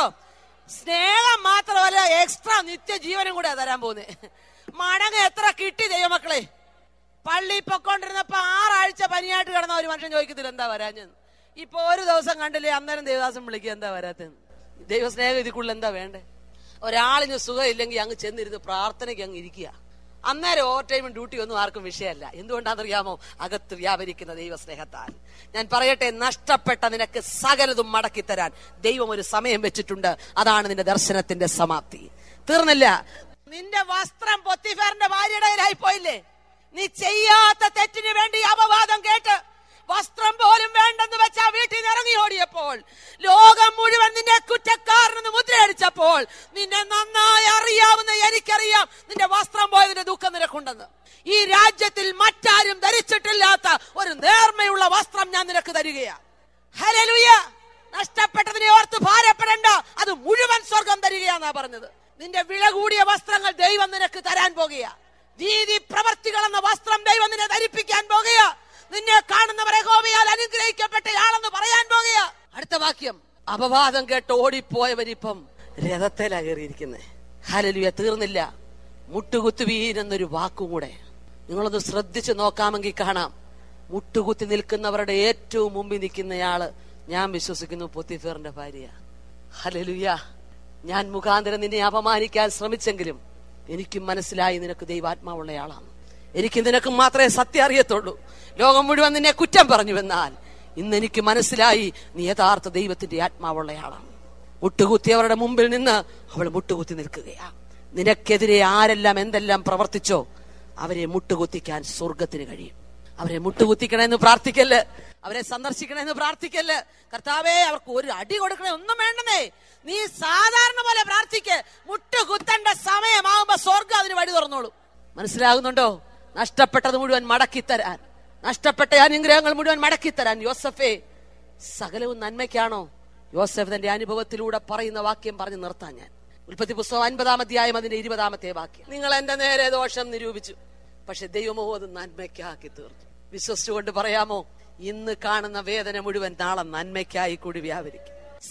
സ്നേഹം മാത്രമല്ല, എക്സ്ട്രാ നിത്യജീവനും കൂടെ തരാൻ പോകുന്നേ. മടങ്ങ എത്ര കിട്ടി ദൈവമക്കളെ? പള്ളി പൊക്കോണ്ടിരുന്നപ്പോ ആറാഴ്ച പനിയായിട്ട് കിടന്ന ഒരു മനുഷ്യൻ ചോദിക്കത്തില്ല എന്താ വരാഞ്ഞെന്ന്. ഇപ്പൊ ഒരു ദിവസം കണ്ടില്ലേ, അന്നേരം ദേവദാസം വിളിക്കുക എന്താ വരാത്തെന്ന്. ദൈവസ്നേഹം ഇതിക്കുള്ളിൽ എന്താ വേണ്ടേ? ഒരാളിന് സുഖമില്ലെങ്കിൽ അങ്ങ് ചെന്നിരുന്ന് പ്രാർത്ഥനയ്ക്ക് അങ്ങ് ഇരിക്കുക. അന്നേരം ഓവർ ടൈമും ഡ്യൂട്ടി ഒന്നും ആർക്കും വിഷയമല്ല. എന്തുകൊണ്ടാണെന്നറിയാമോ? അകത്ത് വ്യാപരിക്കുന്ന ദൈവസ്നേഹത്താൽ. ഞാൻ പറയട്ടെ, നഷ്ടപ്പെട്ട നിനക്ക് സകലതും മടക്കി തരാൻ ദൈവം ഒരു സമയം വെച്ചിട്ടുണ്ട്. അതാണ് നിന്റെ ദർശനത്തിന്റെ സമാപ്തി. തീർന്നില്ല. നിന്റെ വസ്ത്രം പൊത്തിഫേറിന്റെ ഭാര്യയുടെ കയ്യിലായി പോയില്ലേ? നീ ചെയ്യാത്ത തെറ്റിന് വേണ്ടി അപവാദം കേട്ട് വസ്ത്രം പോലും വേണ്ടെന്ന് വെച്ചാ വീട്ടിൽ നിന്ന് ഇറങ്ങി ഓടിയപ്പോൾ, ലോകം മുഴുവൻ നിന്നെ കുറ്റക്കാരനെന്ന് മുദ്രയടിച്ചപ്പോൾ, നിന്നെ നന്നായി അറിയാവുന്ന എനിക്കറിയാം നിന്റെ വസ്ത്രം പോയതിന്റെ ദുഃഖം നിനക്കുണ്ടെന്ന്. ഈ രാജ്യത്തിൽ മറ്റാരും ധരിച്ചിട്ടില്ലാത്ത ഒരു നേർമയുള്ള വസ്ത്രം ഞാൻ നിനക്ക് തരികയാണ്. ഹല്ലേലൂയ. നഷ്ടപ്പെട്ടതിനെ ഓർത്ത് ഭാരപ്പെടേണ്ട, അത് മുഴുവൻ സ്വർഗം തരികയാന്നാ പറഞ്ഞത്. നിന്റെ വില കൂടിയ വസ്ത്രങ്ങൾ ദൈവം നിനക്ക് തരാൻ പോകുക. നീതി പ്രവർത്തികൾ എന്ന വസ്ത്രം ദൈവം നിന്നെ ധരിപ്പിക്കാൻ പോകുക. നിന്നെ കാണുന്നവരെ യഹോവയാൽ അനുഗ്രഹിക്കപ്പെട്ടയാളെന്ന് പറയാൻ പോകുക. അടുത്ത വാക്യം, അപവാദം കേട്ട് ഓടിപ്പോയവരിപ്പം രഥത്തിലാ കയറിയിരിക്കുന്നത്. ഹല്ലേലൂയ. തീർന്നില്ല. മുട്ടുകുത്തുവീൻ എന്നൊരു വാക്കും കൂടെ നിങ്ങളൊന്ന് ശ്രദ്ധിച്ചു നോക്കാമെങ്കിൽ കാണാം. മുട്ടുകുത്തി നിൽക്കുന്നവരുടെ ഏറ്റവും മുമ്പിൽ നിൽക്കുന്നയാള് ഞാൻ വിശ്വസിക്കുന്നു പൊത്തിഫേറിന്റെ ഭാര്യ. ഹല്ലേലൂയ. ഞാൻ മുഖാന്തരം നിന്നെ അപമാനിക്കാൻ ശ്രമിച്ചെങ്കിലും എനിക്ക് മനസ്സിലായി നിനക്ക് ദൈവാത്മാവുള്ളയാളാണ്. എനിക്ക് നിനക്ക് മാത്രമേ സത്യം അറിയത്തുള്ളൂ. ലോകം മുഴുവൻ നിന്നെ കുറ്റം പറഞ്ഞുവെന്നാൽ ഇന്ന് എനിക്ക് മനസ്സിലായി നീ യഥാർത്ഥ ദൈവത്തിന്റെ ആത്മാവുള്ളയാളാണ്. മുട്ടുകുത്തിയവരുടെ മുമ്പിൽ നിന്ന് അവൾ മുട്ടുകുത്തി നിൽക്കുകയാ. നിനക്കെതിരെ ആരെല്ലാം എന്തെല്ലാം പ്രവർത്തിച്ചോ അവരെ മുട്ടുകുത്തിക്കാൻ സ്വർഗത്തിന് കഴിയും. അവരെ മുട്ടുകുത്തിക്കണമെന്ന് പ്രാർത്ഥിക്കല്ല്, അവരെ സന്ദർശിക്കണമെന്ന് പ്രാർത്ഥിക്കല്ല്. കർത്താവേ അവർക്ക് ഒരു അടി കൊടുക്കണേ, ഒന്നും വേണ്ടേ. നീ സാധാരണ പോലെ പ്രാർത്ഥിക്ക്. മുട്ടുകുത്തേണ്ട സമയമാകുമ്പോ സ്വർഗം അതിന് വഴി തുറന്നോളൂ. മനസ്സിലാകുന്നുണ്ടോ? നഷ്ടപ്പെട്ടത് മുഴുവൻ മടക്കിത്തരാൻ, നഷ്ടപ്പെട്ട അനുഗ്രഹങ്ങൾ മുഴുവൻ മടക്കിത്തരാൻ. യോസഫേ, സകലവും നന്മയ്ക്കാണോ? യോസഫ് തന്റെ അനുഭവത്തിലൂടെ പറയുന്ന വാക്യം പറഞ്ഞു നിർത്താൻ ഞാൻ. ഉൽപ്പത്തി പുസ്തകം അൻപതാം അധ്യായം അതിന്റെ ഇരുപതാമത്തെ വാക്യം. നിങ്ങൾ എന്റെ നേരെ ദോഷം നിരൂപിച്ചു, പക്ഷെ ദൈവമോ അത് നന്മയ്ക്കാക്കി തീർന്നു. വിശ്വസിച്ചുകൊണ്ട് പറയാമോ, ഇന്ന് കാണുന്ന വേദന മുഴുവൻ നാളെ നന്മയ്ക്കായി കൂടി വ്യാപരിക്കും.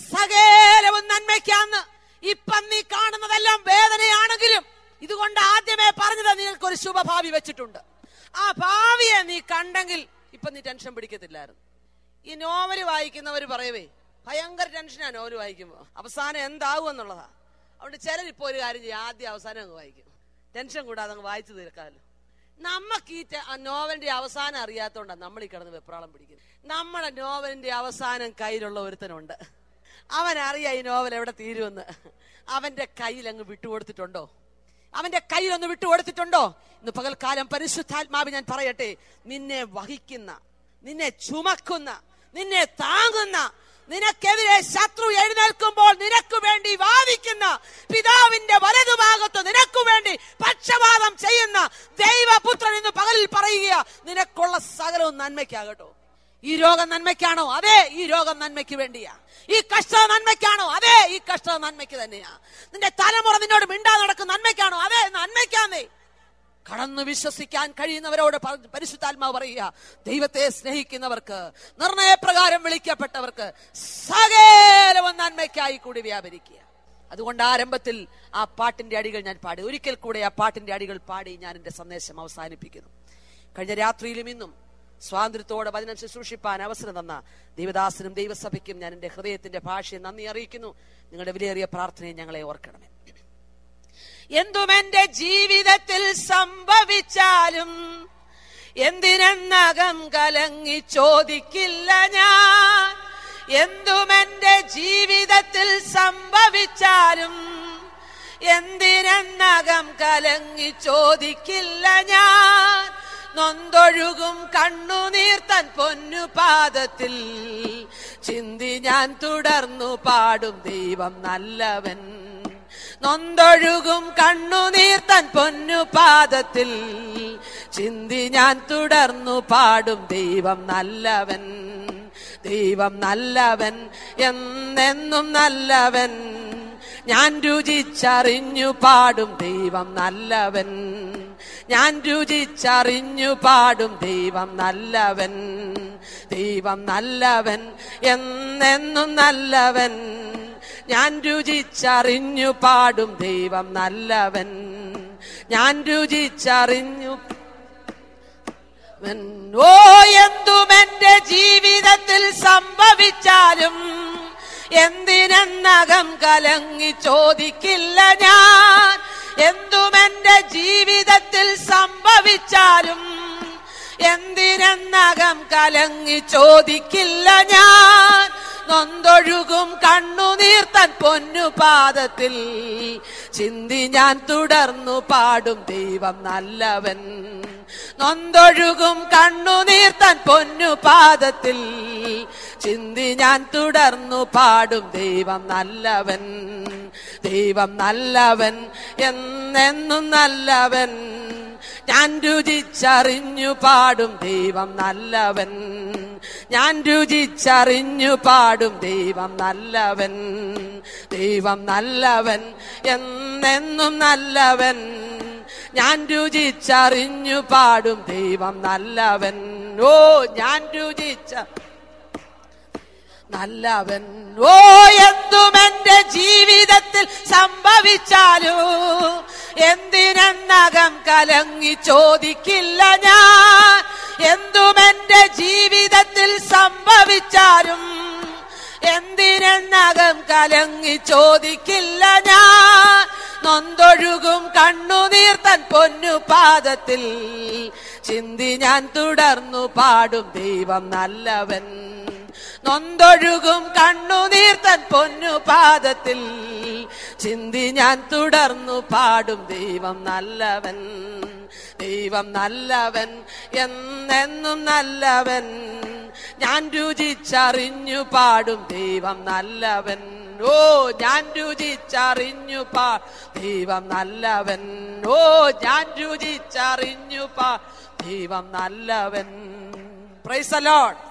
സകലവും നന്മയ്ക്കാന്ന്. ഇപ്പം നീ കാണുന്നതെല്ലാം വേദനയാണെങ്കിലും ഇതുകൊണ്ട് ആദ്യമേ പറഞ്ഞത് നിങ്ങൾക്ക് ഒരു ശുഭഭാവി വെച്ചിട്ടുണ്ട്. ആ ഭാവിയെ നീ കണ്ടെങ്കിൽ ഇപ്പൊ നീ ടെൻഷൻ പിടിക്കത്തില്ലായിരുന്നു. ഈ നോവല് വായിക്കുന്നവര് പറയവേ ഭയങ്കര ടെൻഷനാ നോവല് വായിക്കുമ്പോ, അവസാനം എന്താവും എന്നുള്ളതാ. അതുകൊണ്ട് ചിലരിപ്പോ ഒരു കാര്യം ചെയ്യും, ആദ്യം അവസാനം അങ്ങ് വായിക്കും, ടെൻഷൻ കൂടാതെ അങ്ങ് വായിച്ചു തീർക്കാമല്ലോ. നമ്മക്ക് ഈ നോവലിന്റെ അവസാനം അറിയാത്തോണ്ടാ നമ്മൾ ഈ കിടന്ന് വെപ്രാളം പിടിക്കുന്നത്. നമ്മുടെ നോവലിന്റെ അവസാനം കയ്യിലുള്ള ഒരുത്തനുണ്ട്, അവനറിയാം ഈ നോവൽ എവിടെ തീരുമെന്ന്. അവന്റെ കയ്യിൽ അങ്ങ് വിട്ടുകൊടുത്തിട്ടുണ്ടോ? അവന്റെ കയ്യിലൊന്ന് വിട്ടുകൊടുത്തിട്ടുണ്ടോ? ഇന്ന് പകൽക്കാലം പരിശുദ്ധാത്മാവ് ഞാൻ പറയട്ടെ, നിന്നെ വഹിക്കുന്ന, നിന്നെ ചുമക്കുന്ന, നിന്നെ താങ്ങുന്ന, നിനക്കെതിരെ ശത്രു എഴുന്നേൽക്കുമ്പോൾ നിനക്ക് വേണ്ടി വാദിക്കുന്ന, പിതാവിന്റെ വലതുഭാഗത്ത് നിനക്ക് വേണ്ടി പക്ഷപാതം ചെയ്യുന്ന ദൈവപുത്രൻ ഇന്ന് പകലിൽ പറയുക, നിനക്കുള്ള സകലവും നന്മയ്ക്കാകട്ടോ. ഈ രോഗം നന്മയ്ക്കാണോ? അതെ, ഈ രോഗം നന്മയ്ക്ക് വേണ്ടിയാ. ഈ കഷ്ടത നന്മയ്ക്കാണോ? അതെ, ഈ കഷ്ടത നന്മയ്ക്ക് തന്നെയാ. നിന്റെ തലമുറ നിന്നോട് മിണ്ടാതെ നടക്കുന്ന നന്മയ്ക്കാണോ? അതെ, നന്മയ്ക്കാന്നേ. കടന്നു വിശ്വസിക്കാൻ കഴിയുന്നവരോട് പരിശുദ്ധാത്മാവ് പറയുക, ദൈവത്തെ സ്നേഹിക്കുന്നവർക്ക്, നിർണയപ്രകാരം വിളിക്കപ്പെട്ടവർക്ക് സകലവും നന്മയ്ക്കായി കൂടി വ്യാപരിക്കുക. അതുകൊണ്ട് ആരംഭത്തിൽ ആ പാട്ടിന്റെ അടികൾ ഞാൻ പാടി. ഒരിക്കൽ കൂടെ ആ പാട്ടിന്റെ അടികൾ പാടി ഞാൻ എന്റെ സന്ദേശം അവസാനിപ്പിക്കുന്നു. കഴിഞ്ഞ രാത്രിയിലും ഇന്നും സ്വാതന്ത്ര്യത്തോടെ വചനം ശുശ്രൂഷിപ്പാൻ അവസരം തന്ന ദൈവദാസനും ദൈവസഭയ്ക്കും ഞാൻ എന്റെ ഹൃദയത്തിന്റെ ഭാഷയെ നന്ദി അറിയിക്കുന്നു. നിങ്ങളുടെ വിലയേറിയ പ്രാർത്ഥനയെ ഞങ്ങളെ ഓർക്കണമേ. എന്തും എന്റെ ജീവിതത്തിൽ സംഭവിച്ചാലും എന്തിനെന്നകം കലങ്ങി ചോദിക്കില്ല ഞാൻ. എന്തും എന്റെ ജീവിതത്തിൽ സംഭവിച്ചാലും എന്തിനെന്നകം കലങ്ങി ചോദിക്കില്ല ഞാൻ. നൊന്തൊഴുകും കണ്ണുനീർ തൻ പൊന്നു പാദത്തിൽ ചിന്തി ഞാൻ തുടർന്നു പാടും ദൈവം നല്ലവൻ. നൊന്തൊഴുകും കണ്ണുനീർ തൻ പൊന്നു പാദത്തിൽ ചിന്തി ഞാൻ തുടർന്നു പാടും ദൈവം നല്ലവൻ. ദൈവം നല്ലവൻ, എന്നെന്നും നല്ലവൻ. ഞാൻ രുചിച്ചറിഞ്ഞു പാടും ദൈവം നല്ലവൻ. ഞാൻ രുചിച്ചറിഞ്ഞു പാടും ദൈവം നല്ലവൻ. ദൈവം നല്ലവൻ, എന്നെന്നും നല്ലവൻ. ഞാൻ രുചിച്ചറിഞ്ഞു പാടും ദൈവം നല്ലവൻ. ഞാൻ രുചിച്ചറിഞ്ഞു. ഓ, എന്തും എന്റെ ജീവിതത്തിൽ സംഭവിച്ചാലും എന്തിനെന്നകം കലങ്ങി ചോദിക്കില്ല ഞാൻ. എന്തുമെന്റെ ജീവിതത്തിൽ സംഭവിച്ചാലും എന്തിനെന്നകം കലങ്ങി ചോദിക്കില്ല ഞാൻ. നൊന്തൊഴുകും കണ്ണുനീർ തൻ പൊന്നുപാദത്തിൽ ചിന്തി ഞാൻ തുടർന്നു പാടും ദൈവം നല്ലവൻ. നൊന്തൊഴുകും കണ്ണുനീർ തൻ പൊന്നുപാദത്തിൽ ചിന്തി ഞാൻ തുടർന്നു പാടും ദൈവം നല്ലവൻ. ദൈവം നല്ലവൻ, എന്നെന്നും നല്ലവൻ. ഞാൻ രുചിച്ചറിഞ്ഞു പാടും ദൈവം നല്ലവൻ. ഞാൻ രുചിച്ചറിഞ്ഞു പാടും ദൈവം നല്ലവൻ. ദൈവം നല്ലവൻ, എന്നെന്നും നല്ലവൻ. ഞാൻ രുചിച്ചറിഞ്ഞു പാടും ദൈവം നല്ലവൻ. ഓ ഞാൻ രുചിച്ച നല്ലവൻ. ഓ എന്തുമെന്റെ ജീവിതത്തിൽ സംഭവിച്ചാലോ എന്തിനെന്നകം കലങ്ങി ചോദിക്കില്ല ഞാൻ. എന്തുമെന്റെ ജീവിതത്തിൽ സംഭവിച്ചാലും എന്തിനെന്നകം കലങ്ങി ചോദിക്കില്ല ഞാൻ. നൊന്തൊഴുകും കണ്ണുനീർ തൻ പൊന്നുപാദത്തിൽ ചിന്തി ഞാൻ തുടർന്നു പാടും ദൈവം നല്ലവൻ. നൊന്തൊഴുകും കണ്ണുനീർ തൻ പൊന്നുപാദത്തിൽ ചിന്തി ഞാൻ തുടർന്നു പാടും ദൈവം നല്ലവൻ. ദൈവം നല്ലവൻ, എന്നെന്നും നല്ലവൻ. ഞാൻ രുചിച്ചറിഞ്ഞു പാടും ദൈവം നല്ലവൻ. ഓ ഞാൻ രുചിച്ചറിഞ്ഞു പാ ദൈവം നല്ലവൻ. ഓ ഞാൻ രുചിച്ചറിഞ്ഞു പാ ദൈവം നല്ലവൻ. Praise the Lord.